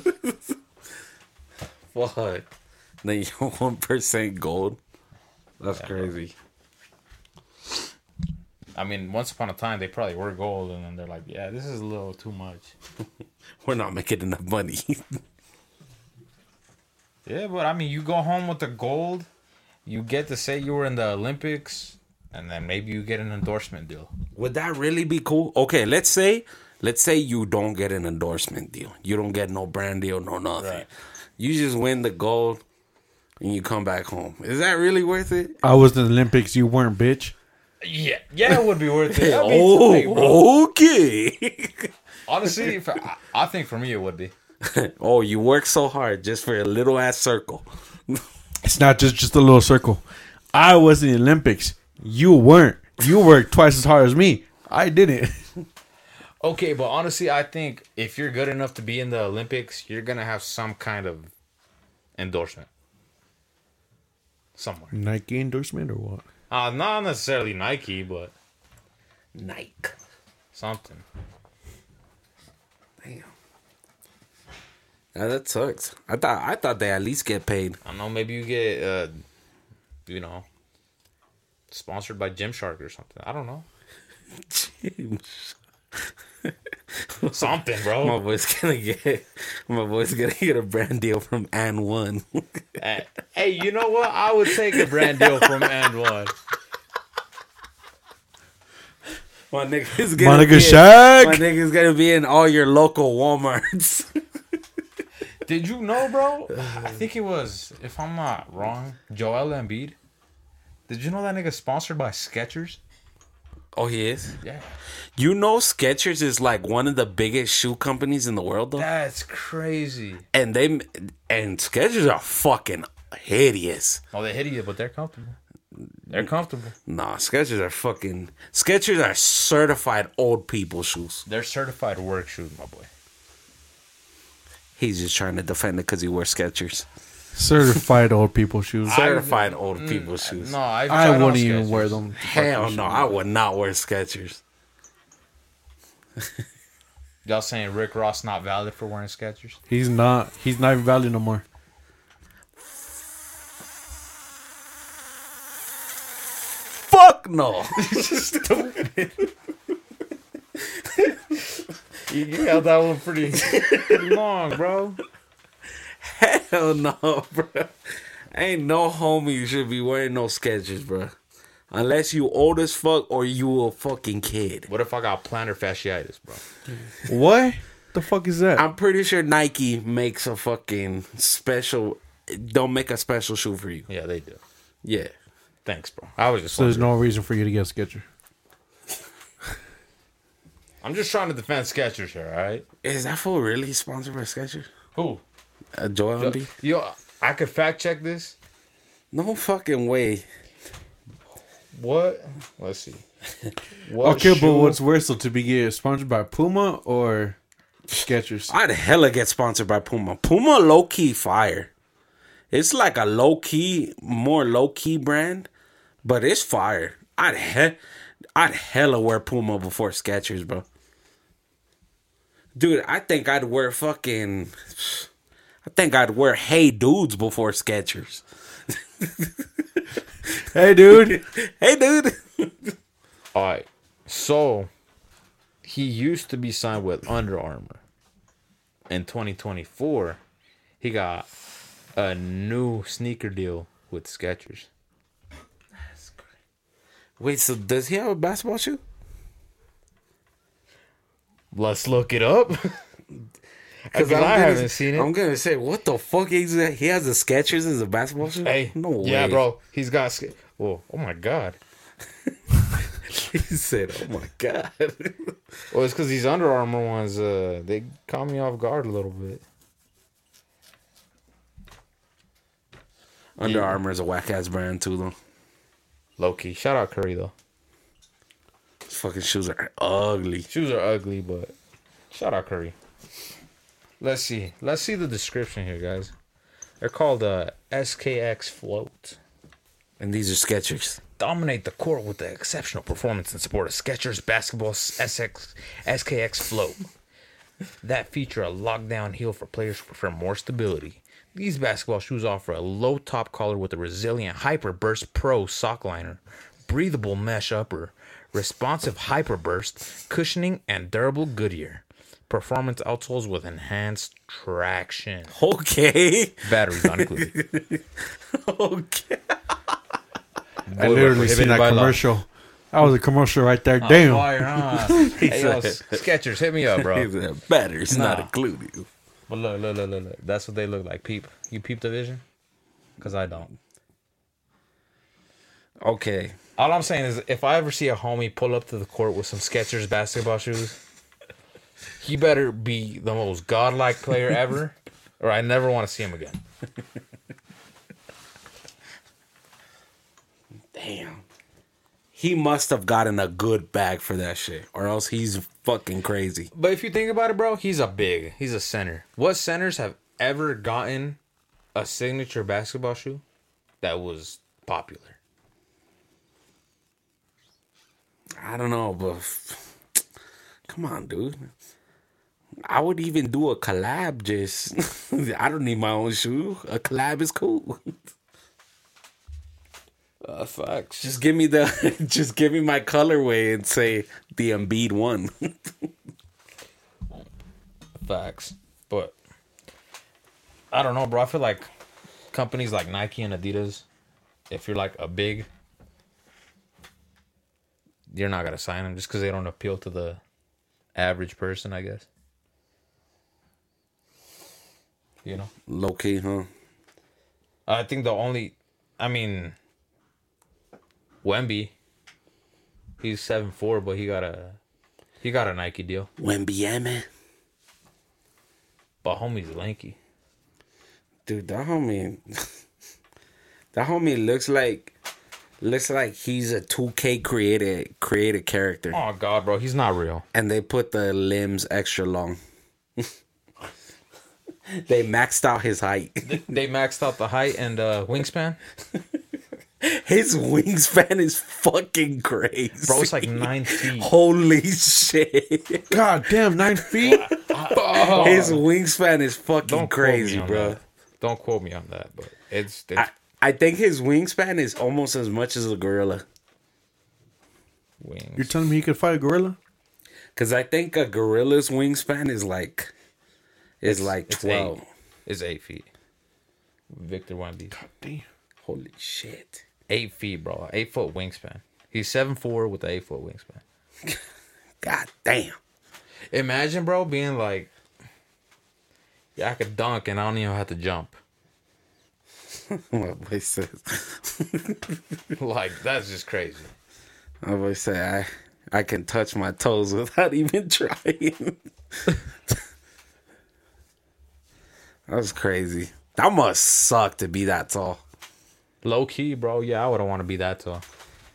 What? Then 1% gold? That's crazy. I mean, once upon a time, they probably were gold, and then they're like, yeah, this is a little too much. We're not making enough money. Yeah, but I mean, you go home with the gold, you get to say you were in the Olympics. and then maybe you get an endorsement deal. Would that really be cool? Okay, let's say you don't get an endorsement deal. You don't get no brand deal, no nothing. Right. You just win the gold and you come back home. Is that really worth it? I was in the Olympics. You weren't, bitch. Yeah, it would be worth it. I mean, hey, bro. Oh, okay. Honestly, I think for me it would be. Oh, you work so hard just for a little ass circle. It's not just a little circle. I was in the Olympics. You weren't. You worked twice as hard as me. I didn't. Okay, but honestly, I think if you're good enough to be in the Olympics, you're gonna have some kind of endorsement somewhere. Nike endorsement or what? Not necessarily Nike, but Nike. something. Damn. Yeah, that sucks. I thought they at least get paid. I don't know. Maybe you get, sponsored by Gymshark or something. I don't know. Something, bro. My boy's gonna get a brand deal from And One. Hey, you know what? I would take a brand deal from And One. My nigga's gonna be in all your local Walmarts. Did you know, bro? I think it was, if I'm not wrong, Joel Embiid. Did you know that nigga's sponsored by Skechers? Oh, he is? Yeah. You know Skechers is like one of the biggest shoe companies in the world, though? That's crazy. And Skechers are fucking hideous. Oh, they hit you, but they're comfortable. They're comfortable. Nah, Skechers are certified old people shoes. They're certified work shoes, my boy. He's just trying to defend it because he wears Skechers. Certified old people shoes. Certified old people shoes. No, I wouldn't even wear them. Hell no, I would not wear Skechers. Y'all saying Rick Ross not valid for wearing Skechers? He's not even valid no more. Fuck no. Stupid. You held that one pretty long, bro. Hell no, bro. Ain't no homie should be wearing no Skechers, bro. Unless you old as fuck or you a fucking kid. What if I got plantar fasciitis, bro? What the fuck is that? I'm pretty sure Nike makes a fucking special. Don't make a special shoe for you. Yeah, they do. Yeah. Thanks, bro. I was just So there's wondering. no reason for you to get a Skechers. I'm just trying to defend Skechers here, all right? Is that fool really sponsored by Skechers? Who? Joel Embiid? Yo, I could fact check this. No fucking way. What? Let's see. What Okay, but shoe- what's worse, though, to be get sponsored by Puma or Skechers? I'd hella get sponsored by Puma. Puma low key fire. It's like a more low key brand, but it's fire. I'd hella wear Puma before Skechers, bro. Dude, I think I'd wear Hey Dudes before Skechers. Hey, dude. Hey, dude. All right. So, he used to be signed with Under Armour. In 2024, he got a new sneaker deal with Skechers. Wait, so does he have a basketball shoe? Let's look it up. Because I haven't seen it. I'm gonna say, what the fuck is that? He has the Skechers as a basketball shoe? Hey, no way. yeah, bro. He's got. Oh my god. He said, "Oh my god." Well, it's because these Under Armour ones, they caught me off guard a little bit. Under Armour is a whack ass brand too, though. Low key. Shout out Curry though. His fucking shoes are ugly. Shoes are ugly, but shout out Curry. Let's see. Let's see the description here, guys. They're called SKX Float. And these are Skechers. Dominate the court with the exceptional performance in support of Skechers Basketball SKX Float. That feature a lockdown heel for players who prefer more stability. These basketball shoes offer a low top collar with a resilient Hyper Burst Pro sock liner, breathable mesh upper, responsive Hyper Burst, cushioning, and durable Goodyear. Performance outsoles with enhanced traction. Okay. Batteries not included. Okay. I literally seen that commercial. That was a commercial right there. Damn. Fire, huh? Hey, yo, Skechers, hit me up, bro. Batteries not included. But look. That's what they look like. Peep. You peep the vision? Because I don't. Okay. All I'm saying is, if I ever see a homie pull up to the court with some Skechers basketball shoes, he better be the most godlike player ever, or I never want to see him again. Damn. He must have gotten a good bag for that shit, or else he's fucking crazy. But if you think about it, bro, he's a center. What centers have ever gotten a signature basketball shoe that was popular? I don't know, but come on, dude. I would even do a collab. Just I don't need my own shoe. A collab is cool. Facts. Just give me my colorway and say the Embiid one. Facts. But I don't know, bro. I feel like companies like Nike and Adidas, if you're like a big, you're not gonna sign them just because they don't appeal to the average person, I guess. You know, Low key, huh? I think Wemby, he's 7'4", but he got a Nike deal. Wembyama. But homie's lanky. Dude, that homie looks like he's a 2K created character. Oh God, bro, he's not real. And they put the limbs extra long. They maxed out his height. They maxed out the height and wingspan. His wingspan is fucking crazy. Bro, it's like 9 feet. Holy shit. God damn, 9 feet? His wingspan is fucking crazy, bro. That. Don't quote me on that, but it's I think his wingspan is almost as much as a gorilla. wings. You're telling me he could fight a gorilla? Because I think a gorilla's wingspan is like 12. It's 8 feet. Victor Wemby. God damn. Holy shit. 8 feet, bro. 8 foot wingspan. He's 7'4" with an 8 foot wingspan. God damn. Imagine, bro, being like, yeah, I could dunk and I don't even have to jump. My boy says. Like, that's just crazy. My boy say I can touch my toes without even trying. That's crazy. That must suck to be that tall. Low key, bro. Yeah, I wouldn't want to be that tall.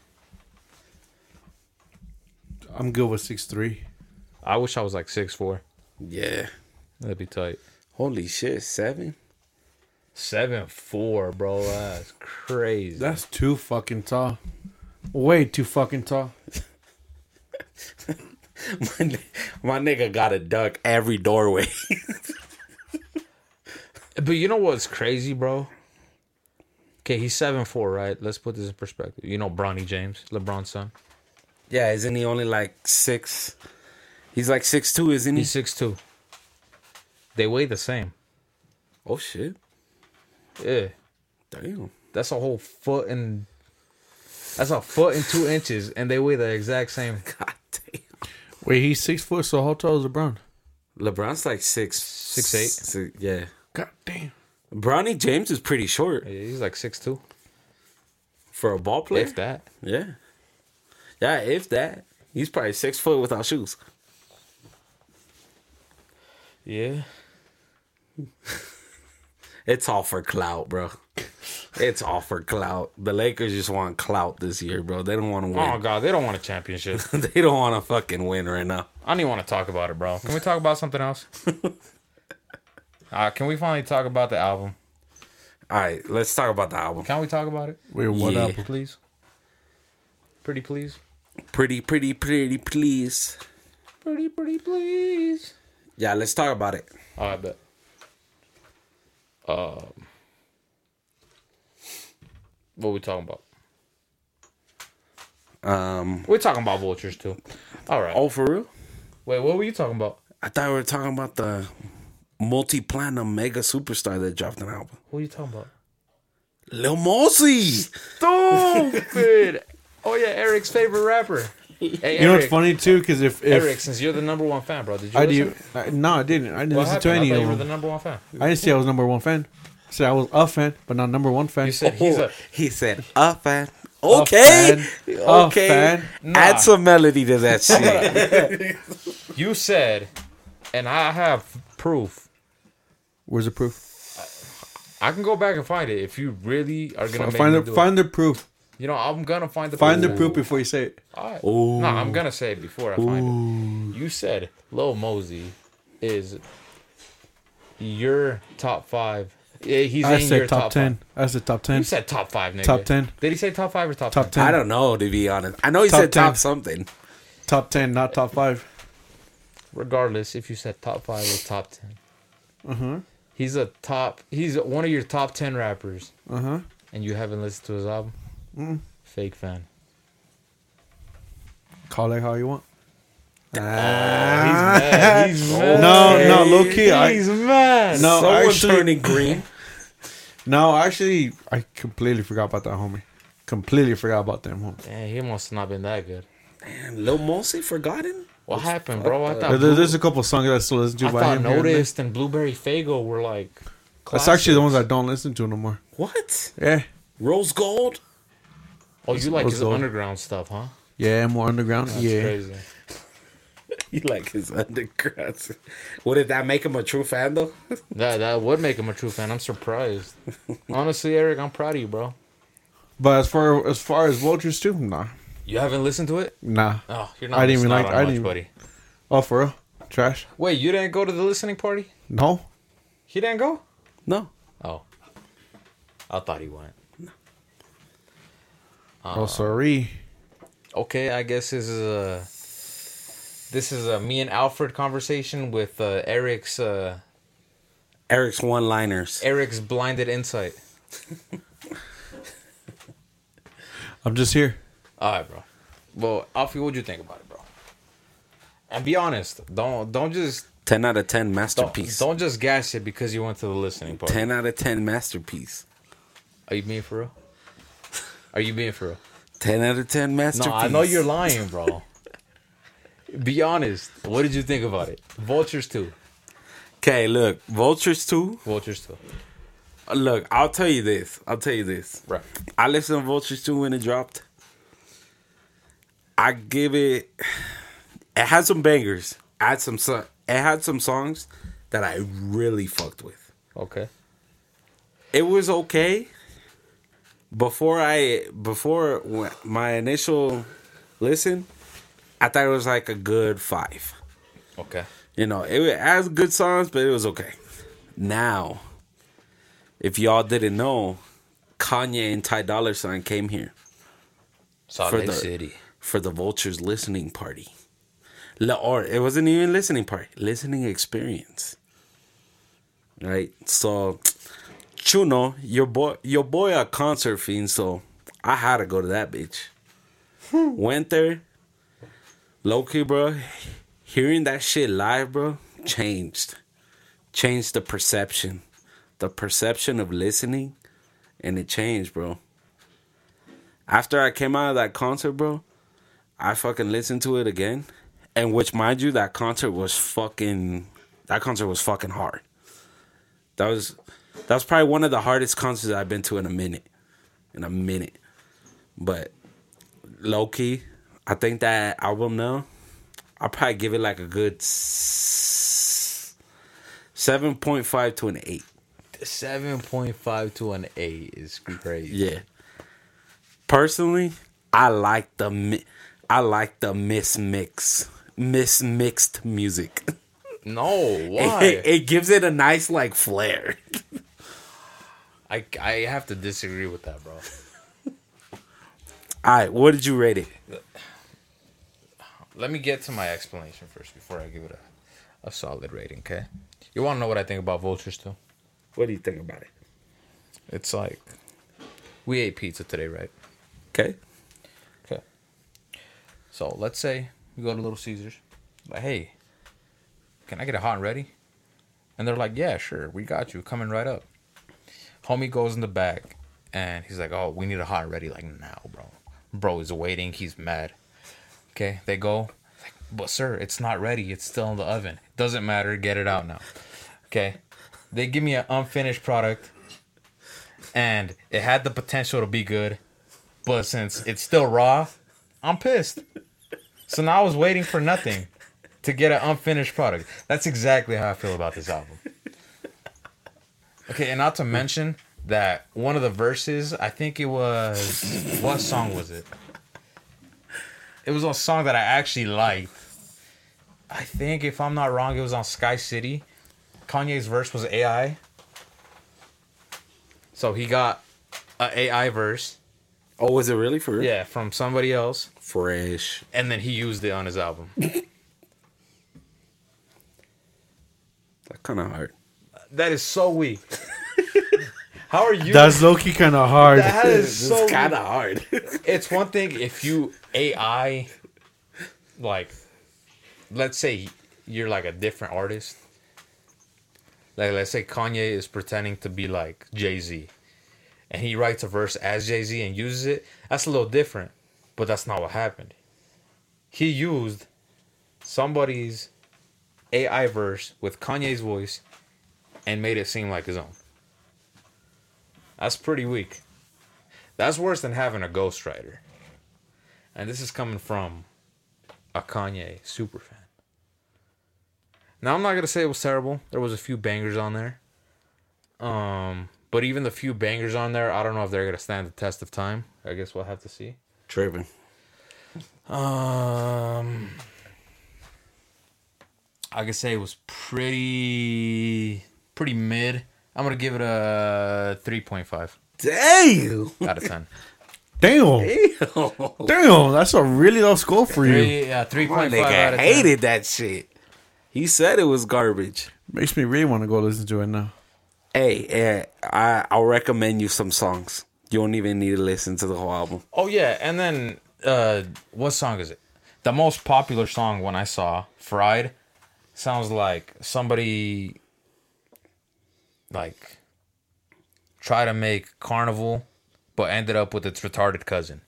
I'm good with 6'3". I wish I was like 6'4". Yeah. That'd be tight. Holy shit, 7? 7'4", bro. That's crazy. That's too fucking tall. Way too fucking tall. My nigga got to duck every doorway. But you know what's crazy, bro? Okay, he's 7'4", right? Let's put this in perspective. You know Bronny James, LeBron's son? Yeah, isn't he only like 6? He's like 6'2", isn't he? He's 6'2". They weigh the same. Oh, shit. Yeah. Damn. That's a whole foot and... That's a foot and 2 inches, and they weigh the exact same. God damn. Wait, he's 6 foot, so how tall is LeBron? LeBron's like 6'8". Yeah. God damn. Bronny James is pretty short Yeah, he's like 6'2". for a ball player. If that. Yeah. Yeah, if that. He's probably 6 foot without shoes. Yeah. It's all for clout, bro. It's all for clout. The Lakers just want clout this year, bro. They don't want to win. Oh, God, they don't want a championship. They don't want to fucking win right now. I don't even want to talk about it, bro. Can we talk about something else? Can we finally talk about the album? All right, let's talk about the album. Can we talk about it? Wait, what Yeah. up? Please? Pretty please? Pretty, please. Pretty please. Yeah, let's talk about it. Oh, I bet. What we talking about? We're talking about vultures too. All right. Oh, for real? Wait, what were you talking about? I thought we were talking about the multi-platinum mega superstar that dropped an album. What are you talking about? Lil Mosey. Dude, Stupid. Oh yeah, Eric's favorite rapper. Hey, You know what's Eric, funny too? Because if Eric, since you're the number one fan, bro, did you I listen? do, no, I didn't. I didn't What listen to happened? I any thought of you were the them. number one fan. I didn't say I was number one fan. I said I was a fan, but not number one fan. You said he's a. He said, a fan. Okay. fan. Okay. fan. Nah. Add some melody to that shit. You said, and I have proof. Where's the proof? I can go back and find it if you really are gonna make Find me the do find the proof. it. You know, I'm gonna find the Find the proof. proof before you say it. Alright. Ooh. No, I'm gonna say it before I find it. You said Lil Mosey is your top 5. Yeah, he's I in your said top 10. I said top 10. You said top 5, nigga. Top 10. Did he say top 5 or top Top 10? 10. I don't know, to be honest. I know he Top said top 10. something. Top 10, not top 5. Regardless, if you said top 5 or top 10, Uh-huh. he's one of your top 10 rappers, Uh-huh. and you haven't listened to his album. Fake fan. Call it how you want. He's mad. He's mad. No, low key. He's mad. No, Someone actually, turning green. no, actually, I completely forgot about that, homie. Completely forgot about them, homie. Damn, he must have not been that good. Man, Lil Mosey forgotten? What happened, bro? I thought There's a couple songs that I still listen to I by thought him. here and there. Noticed and Blueberry Fago were like. That's actually the ones I classics. don't listen to no more. What? Yeah. Rose Gold? Oh, you like Those his old. underground stuff, huh? Yeah, more underground. That's yeah. crazy. You like his undergrads. Would that make him a true fan, though? That would make him a true fan. I'm surprised. Honestly, Eric, I'm proud of you, bro. But as far as Vultures too, nah. You haven't listened to it? Nah. Oh, you're not. I didn't even missing out like- on I much, didn't- buddy. Oh, for real? Trash? Wait, you didn't go to the listening party? No. He didn't go? No. Oh, I thought he went. Oh, sorry. Okay, I guess this is a me and Alfred conversation with Eric's one-liners. Eric's blinded insight. I'm just here. All right, bro. Well, Alfie, what'd you think about it, bro? And be honest. Don't just 10 out of 10 masterpiece. don't just gas it because you went to the listening party. 10 out of 10 masterpiece. Are you being for real? Are you being for real? 10 out of 10 masterpiece. No, I know you're lying, bro. Be honest. What did you think about it? Vultures 2. Okay, look. Vultures 2. Vultures 2. Look, I'll tell you this. Right. I listened to Vultures 2 when it dropped. I give it... It had some bangers. It had some songs that I really fucked with. Okay. It was okay. Before my initial listen, I thought it was like a good 5. Okay. You know, it has good songs, but it was okay. Now, if y'all didn't know, Kanye and Ty Dolla $ign came here Salt For Lake the- City. for the Vultures listening party. Or it wasn't even listening party, listening experience. Right? So, Chuno, your boy a concert fiend, so I had to go to that bitch. Went there. Low-key, bro. Hearing that shit live, bro, changed the perception. The perception of listening, and it changed, bro. After I came out of that concert, bro, I fucking listened to it again. And which, mind you, that concert was fucking hard. That was probably one of the hardest concerts I've been to in a minute. But low-key, I think that album now, I'll probably give it like a good 7.5 to an 8. 7.5 to an 8 is crazy. Yeah. Personally, I like the mismixed music. No, why? It gives it a nice like flair. I have to disagree with that, bro. All right, what did you rate it? Let me get to my explanation first before I give it a solid rating, okay? You want to know what I think about Vultures too? What do you think about it? It's like, we ate pizza today, right? Okay. Okay. So let's say we go to Little Caesars. Like, hey, can I get it hot and ready? And they're like, yeah, sure, we got you, coming right up. Homie goes in the back And he's like, oh, we need a hot ready like now, bro. Bro is waiting. He's mad. Okay, they go. Like, but sir, it's not ready. It's still in the oven. Doesn't matter. Get it out now. Okay. They give me an unfinished product. And it had the potential to be good. But since it's still raw, I'm pissed. So now I was waiting for nothing to get an unfinished product. That's exactly how I feel about this album. Okay, and not to mention that one of the verses, I think it was... What song was it? It was a song that I actually liked. I think, if I'm not wrong, it was on Sky City. Kanye's verse was AI. So he got an AI verse. Oh, was it really for real? Yeah, from somebody else. Fresh. And then he used it on his album. That's kind of hard. That is so weak. How are you? That's low-key kind of hard. That is so kind of hard. It's one thing if you AI, like, let's say you're like a different artist. Like, let's say Kanye is pretending to be like Jay-Z. And he writes a verse as Jay-Z and uses it. That's a little different. But that's not what happened. He used somebody's AI verse with Kanye's voice and made it seem like his own. That's pretty weak. That's worse than having a ghostwriter. And this is coming from a Kanye super fan. Now, I'm not going to say it was terrible. There was a few bangers on there. But even the few bangers on there, I don't know if they're going to stand the test of time. I guess we'll have to see. Tripping. I could say it was pretty mid. I'm going to give it a 3.5 Damn. out of 10. Damn, that's a really low score for you. 3.5 My out nigga of 10. hated that shit. He said it was garbage. Makes me really want to go listen to it now. Hey, I'll recommend you some songs. You don't even need to listen to the whole album. Oh, yeah. And then, what song is it? The most popular song when I saw, Fried, sounds like somebody, like, tried to make Carnival, but ended up with its retarded cousin.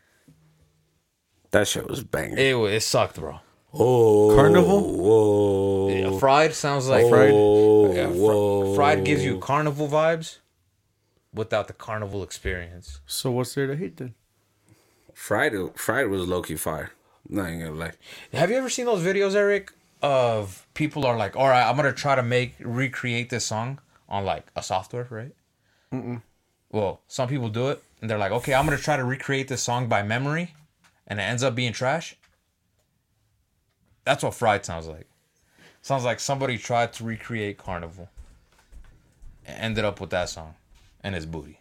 That shit was banging. It sucked, bro. Oh, Carnival? Whoa. Yeah, Fried sounds like... Fried gives you Carnival vibes without the Carnival experience. So what's there to hate then? Fried was low-key fire. Not even gonna lie. Have you ever seen those videos, Eric, of people are like, all right, I'm going to try to recreate this song on like a software, right? Well, some people do it and they're like, okay, I'm going to try to recreate this song by memory, and it ends up being trash. That's what Fried sounds like. Sounds like somebody tried to recreate Carnival and ended up with that song and his booty.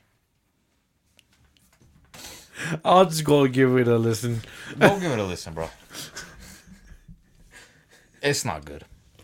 I'll just go give it a listen. Go give it a listen, bro. It's not good.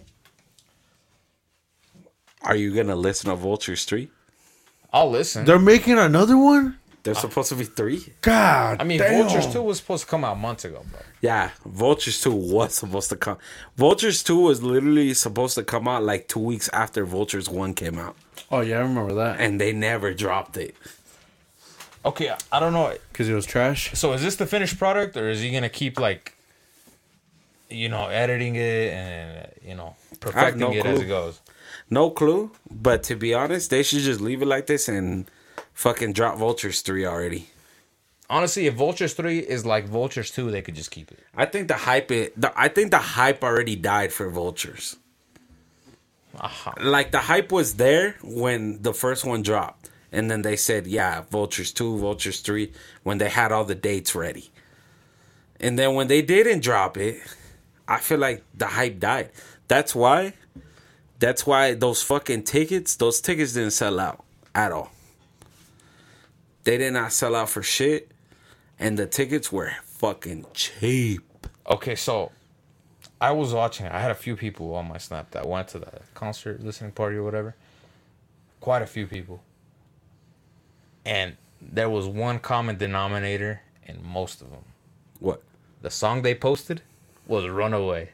Are you gonna listen to Vultures 3? I'll listen. They're making another one? There's supposed to be 3? God I mean, damn. Vultures 2 was supposed to come out months ago, bro. Yeah, Vultures 2 was supposed to come. Vultures 2 was literally supposed to come out like 2 weeks after Vultures 1 came out. Oh, yeah, I remember that. And they never dropped it. Okay, I don't know. Because it was trash? So is this the finished product, or is he gonna keep like, editing it and perfecting no it clue. as it goes? No clue, but to be honest, they should just leave it like this and fucking drop Vultures 3 already. Honestly, if Vultures 3 is like Vultures 2, they could just keep it. I think the hype already died for Vultures. Like the hype was there when the first one dropped, and then they said, "Yeah, Vultures 2, Vultures 3," when they had all the dates ready. And then when they didn't drop it, I feel like the hype died. That's why those fucking tickets didn't sell out at all. They did not sell out for shit, and the tickets were fucking cheap. Okay, so I was watching. I had a few people on my Snap that went to the concert listening party or whatever. Quite a few people. And there was one common denominator in most of them. What? The song they posted was Runaway.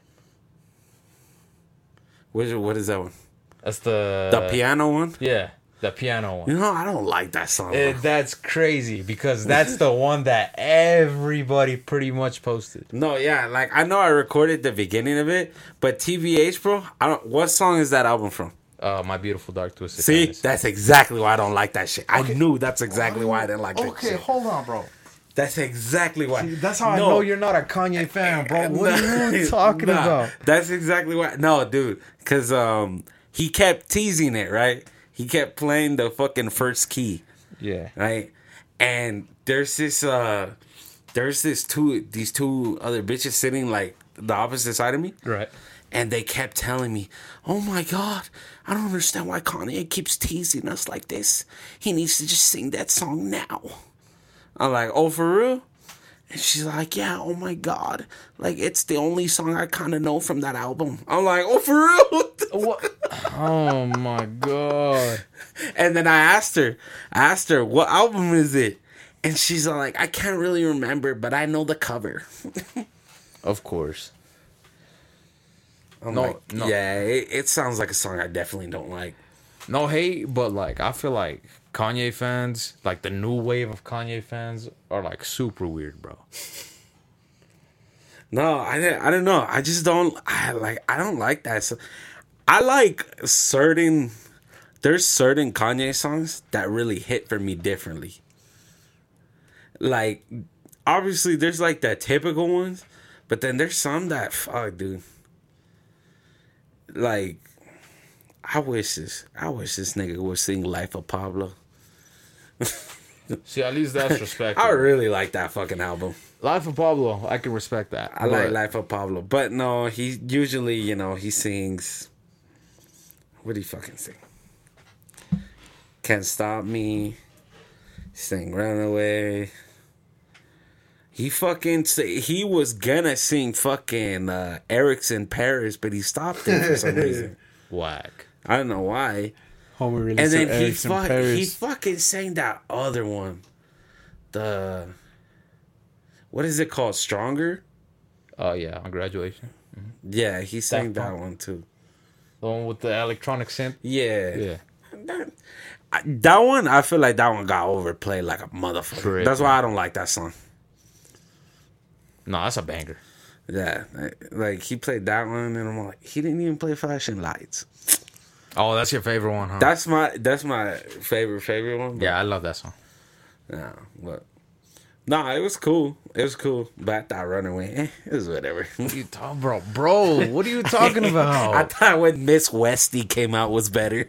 What is that one? That's the piano one? Yeah. The piano one. You know, I don't like that song. That's crazy because that's the one that everybody pretty much posted. No, yeah, like I know I recorded the beginning of it, but TBH, bro, I don't. What song is that album from? My Beautiful Dark Twisted See, Fantasy. that's exactly why I don't like that shit. I knew that's exactly why I didn't like that shit. Hold on, bro. That's exactly why. That's how I know you're not a Kanye fan, bro. What are you talking about? That's exactly why. No, dude, because he kept teasing it, right? He kept playing the fucking first key, Yeah. right? And there's these two other bitches sitting like the opposite side of me, Right. and they kept telling me, "Oh my god, I don't understand why Kanye keeps teasing us like this. He needs to just sing that song now." I'm like, "Oh, for real?" And she's like, "Yeah, oh my god. Like, it's the only song I kind of know from that album." I'm like, "Oh, for real?" What? Oh my god. And then I asked her, "What album is it?" And she's like, "I can't really remember, but I know the cover." Of course. I'm No, like, no. yeah, it sounds like a song I definitely don't like. No hate, but like I feel like Kanye fans, like the new wave of Kanye fans, are like super weird, bro. No, I don't know. I just don't. I don't like that. So, I like certain. There's certain Kanye songs that really hit for me differently. Like, obviously, there's like the typical ones, but then there's some that fuck, dude. Like, I wish this nigga would sing "Life of Pablo." See, at least that's respectable. I really like that fucking album. Life of Pablo, I can respect that. I like "Life of Pablo," but no, he usually, he sings. What do you fucking sing? "Can't Stop Me." Sing "Runaway." He was gonna sing fucking Eric's in Paris, but he stopped it for some reason. Whack. I don't know why. Homie released And then Eric's in he Paris. fucking sang that other one. What is it called? "Stronger"? Oh yeah, on Graduation. Yeah, he sang Daft that Punk. one too. The one with the electronic synth. Yeah. Yeah. That one, I feel like that one got overplayed like a motherfucker. Correct. That's why I don't like that song. No, that's a banger. Yeah, like he played that one, and I'm like, he didn't even play "Flashing Lights." Oh, that's your favorite one, huh? That's my favorite one. But Yeah, I love that song. no, but nah, it was cool. It was cool. But that "Runaway," it was whatever. What are you talking, bro? What are you talking I about? thought when Miss Westy came out was better.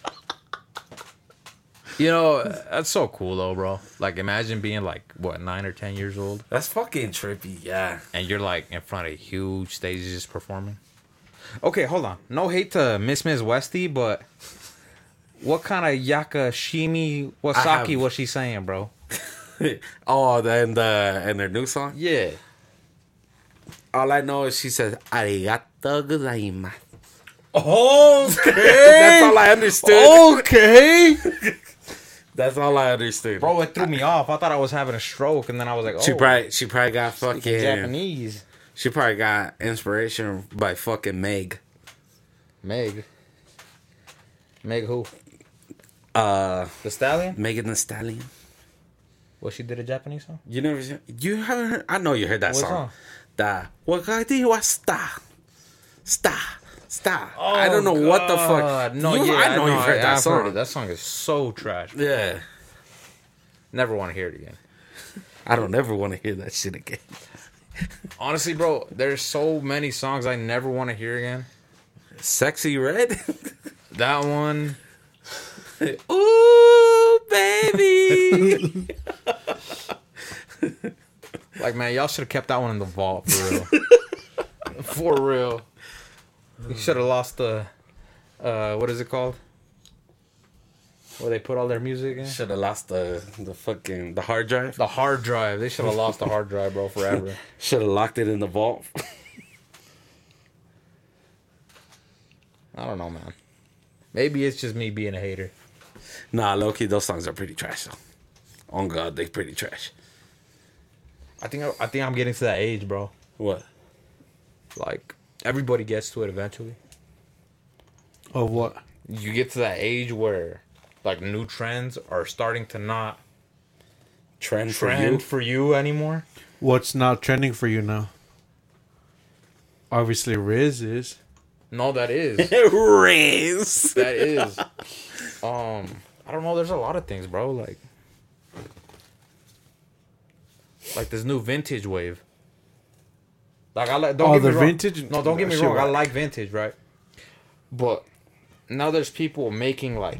You know, that's so cool though, bro. Like, imagine being like 9 or 10 years old, That's fucking trippy. Yeah. and you're like in front of huge stages just performing. Okay, hold on. No hate to Miss Westy, but what kind of yakashimi wasaki was she saying, bro? Oh, then and their new song. Yeah. All I know is she says "Arigato gozaimasu." Okay. That's all I understood. Okay. That's all I understood. Bro, it threw me off. I thought I was having a stroke, and then I was like, oh, She probably got fucking Japanese. She probably got inspiration by fucking Meg. Meg who? The Stallion? Megan Thee Stallion. What, she did a Japanese song? You haven't heard? I know you heard that What song. song? The Wakati wa sta. I don't know what the fuck. No, I know you've heard that I've song. heard it. That song is so trash. Yeah. Never want to hear it again. I don't ever want to hear that shit again. Honestly, bro, there's so many songs I never want to hear again. Sexy Red. That one. Ooh, baby. Like, man, y'all should have kept that one in the vault, for real. For real. You should have lost the, what is it called? Where they put all their music in? Should have lost the hard drive. The hard drive. They should have lost the hard drive, bro, forever. Should have locked it in the vault. I don't know, man. Maybe it's just me being a hater. Nah, low-key, those songs are pretty trash, though. On God, they pretty trash. I think I'm getting to that age, bro. What? Like, everybody gets to it eventually. Of what? You get to that age where like new trends are starting to not Trend for trend you. for you anymore. What's not trending for you now? Obviously, Riz is. No, that is. Riz. That is. I don't know. There's a lot of things, bro. Like this new vintage wave. Like I like. Don't Oh, get me the wrong. vintage? No, don't get me Shit, wrong. I right. like vintage, right? But now there's people making like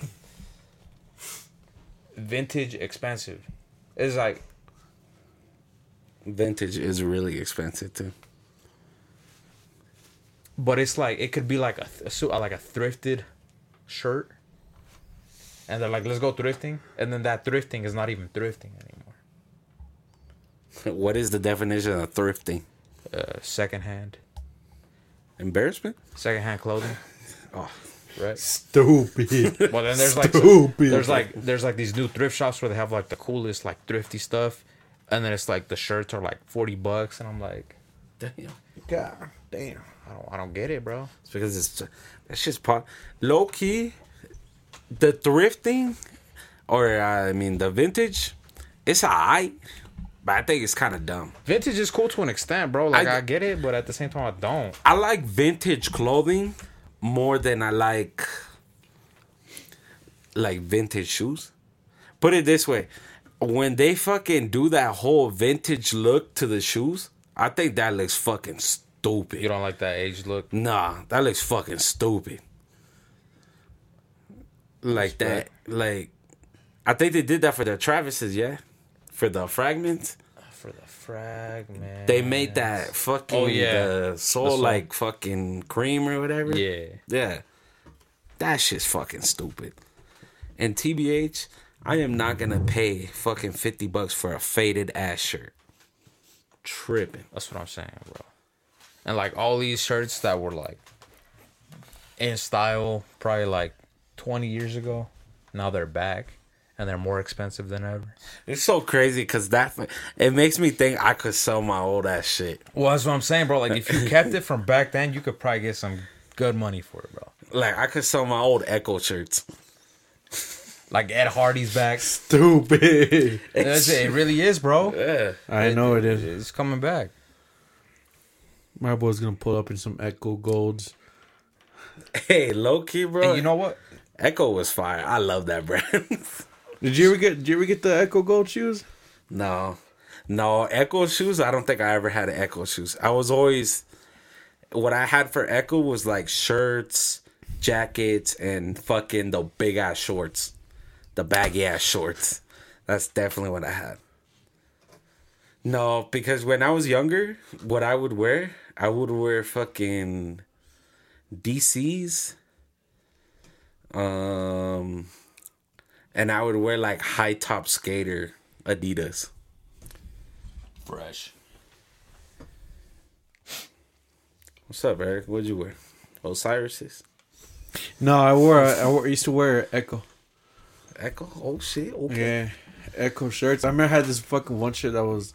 vintage expensive. It's like Vintage is really expensive too. but it's like it could be like a suit, like a thrifted shirt, and they're like, "Let's go thrifting," and then that thrifting is not even thrifting anymore. What is the definition of thrifting? Secondhand Embarrassment? clothing. Oh. Right. Stupid. Well, then there's like Stupid. there's like these new thrift shops where they have like the coolest like thrifty stuff, and then it's like the shirts are like $40, and I'm like, Damn. God damn. I don't get it, bro. It's because that's just low key. The thrifting, or I mean the vintage, it's alright, but I think it's kind of dumb. Vintage is cool to an extent, bro. Like I- I get it, but at the same time, I don't. I like vintage clothing more than I like vintage shoes. Put it this way, when they fucking do that whole vintage look to the shoes, I think that looks fucking stupid. You don't like that age look? Nah, that looks fucking stupid. Like that, like I think they did that for the Travises, yeah, for the fragments. For the fragment. They made that fucking Oh, yeah. the soul soul. like fucking cream or whatever. Yeah. Yeah. That shit's fucking stupid. And TBH, I am not gonna pay fucking $50 for a faded ass shirt. Tripping. That's what I'm saying, bro. And like all these shirts that were like in style probably like 20 years ago, now they're back and they're more expensive than ever. It's so crazy because it makes me think I could sell my old ass shit. Well, that's what I'm saying, bro. Like if you kept it from back then, you could probably get some good money for it, bro. Like I could sell my old Echo shirts. Like Ed Hardy's back. Stupid. It really is, bro. Yeah. I know it is. It's coming back. My boy's gonna pull up in some Echo Golds. Hey, low key, bro. And you know what? Echo was fire. I love that brand. Did you ever get the Echo Gold shoes? No, Echo shoes. I don't think I ever had an Echo shoes. I was always what I had for Echo was like shirts, jackets, and fucking the big ass shorts, the baggy ass shorts. That's definitely what I had. No, because when I was younger, what I would wear fucking DCs. And I would wear like high top skater Adidas. Fresh. What's up, Eric? What'd you wear? Osiris's? No, I used to wear Echo. Echo? Oh shit. Okay. Yeah, Echo shirts. I remember I had this fucking one shirt that was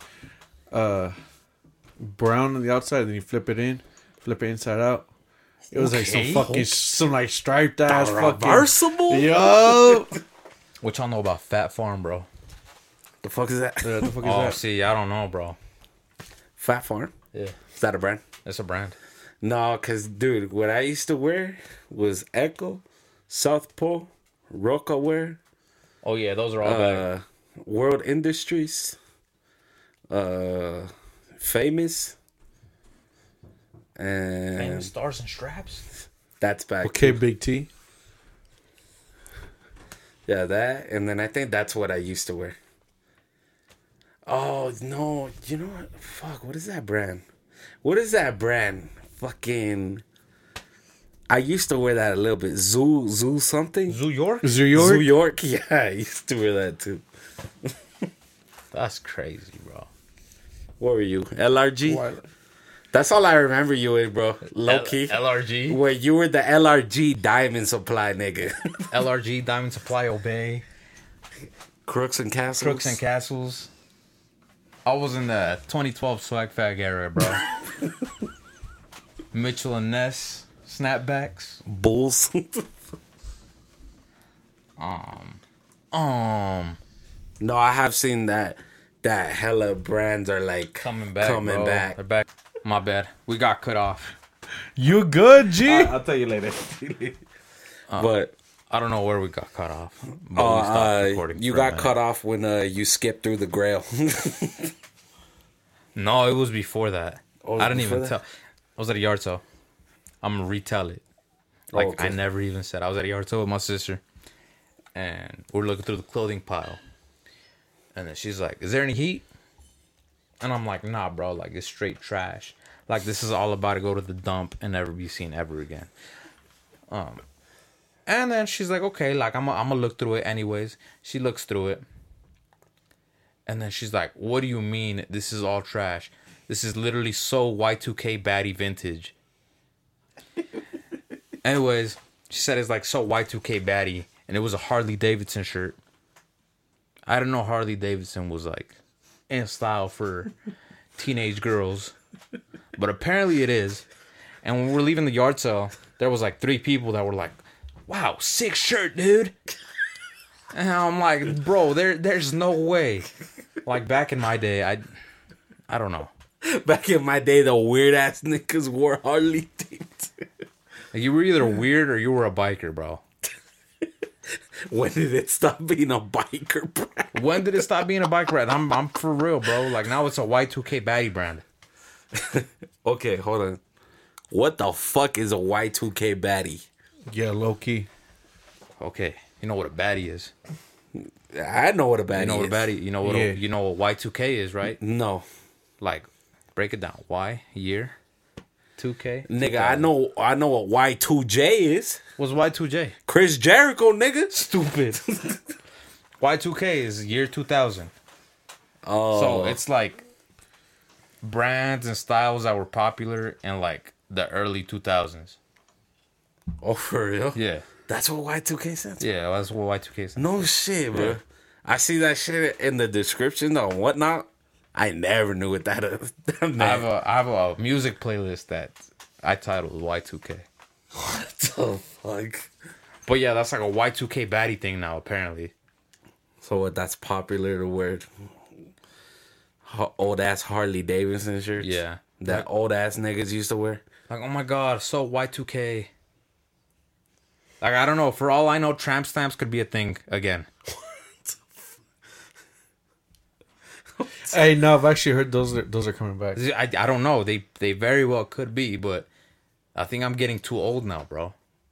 brown on the outside, and then you flip it inside out. It was like Okay. some like striped ass fucking. Reversible? Yo, What y'all know about Fat Farm, bro? The fuck is that? what the fuck is Oh, that? see, I don't know, bro. Fat Farm? Yeah, Is that a brand? it's a brand. No, cause dude, what I used to wear was Echo, South Pole, Roca wear, Oh yeah, those are all back. World Industries, Famous, and Famous stars and straps. that's back. Okay, Big T. Yeah, that, and then I think that's what I used to wear. Oh no, you know what? Fuck, what is that brand? What is that brand? Fucking. I used to wear that a little bit. Zoo something. Zoo York? Is your York? Zoo York. Yeah, I used to wear that too. That's crazy, bro. What were you? LRG. What? That's all I remember you with, bro. Low key. LRG. Where you were the LRG Diamond Supply nigga. LRG, Diamond Supply, Obey, Crooks and Castles. Crooks and Castles. I was in the 2012 swag fag era, bro. Mitchell and Ness, snapbacks. Bulls. No, I have seen that hella brands are like Coming back, bro. back. They're back. My bad. We got cut off. You good, G? I'll tell you later. But I don't know where we got cut off. But we stopped recording you for a got minute. cut off when you skipped through the Grail. No, it was before that. Oh, it was I didn't before even that? tell. I was at a yard sale. I'm gonna retell it. Like okay. I never even said. I was at a yard sale with my sister, and we're looking through the clothing pile, and then she's like, "Is there any heat?" And I'm like, "Nah, bro. Like it's straight trash. Like this is all about to go to the dump and never be seen ever again." And then she's like, "Okay, like I'm gonna look through it anyways." She looks through it, and then she's like, "What do you mean this is all trash? This is literally so Y2K baddie vintage." Anyways, she said it's like so Y2K baddie, and it was a Harley Davidson shirt. I didn't know Harley Davidson was like in style for teenage girls, but apparently it is. And when we're leaving the yard sale, there was like 3 people that were like, "Wow, sick shirt, dude." And I'm like, "Bro, there's no way." Like back in my day, I don't know. Back in my day, the weird ass niggas wore Harley Davidson. Like, you were either weird or you were a biker, bro. When did it stop being a biker brand? When did it stop being a bike brand? I'm for real, bro. Like now it's a Y2K baddie brand. Okay, hold on. What the fuck is a Y2K baddie? Yeah, low key. Okay, you know what a baddie is. I know what a baddie You know what a is. baddie. You know what Yeah. you know what Y2K is, right? No. Like, break it down. Y year, 2K. Nigga, I know what Y2J is. What's Y2J? Chris Jericho, nigga. Stupid. Y2K is year 2000. Oh. So it's like brands and styles that were popular in like the early 2000s. Oh, for real? Yeah. That's what Y2K stands for? Yeah, that's what Y2K is. No shit, bro. Yeah. I see that shit in the description on whatnot. I never knew what that is. I have a music playlist that I titled Y2K. What the fuck? But yeah, that's like a Y2K baddie thing now, apparently. So what? That's popular to wear old ass Harley Davidson shirts. Yeah. That old ass niggas used to wear. Like, oh my god, so Y2K. Like, I don't know. For all I know, tramp stamps could be a thing again. Hey, no, I've actually heard those are coming back. I don't know. They very well could be, but I think I'm getting too old now, bro.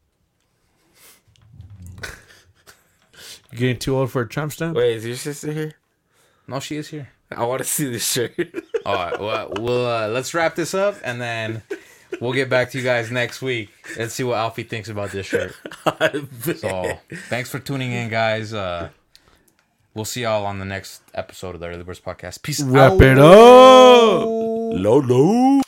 You getting too old for a tramp stamp? Wait, is your sister here? No, she is here. I want to see this shirt. All right, well, we'll let's wrap this up, and then we'll get back to you guys next week and see what Alfie thinks about this shirt. So, thanks for tuning in, guys. We'll see y'all on the next episode of the Early Birds Podcast. Peace out. Wrap it up. Lolo.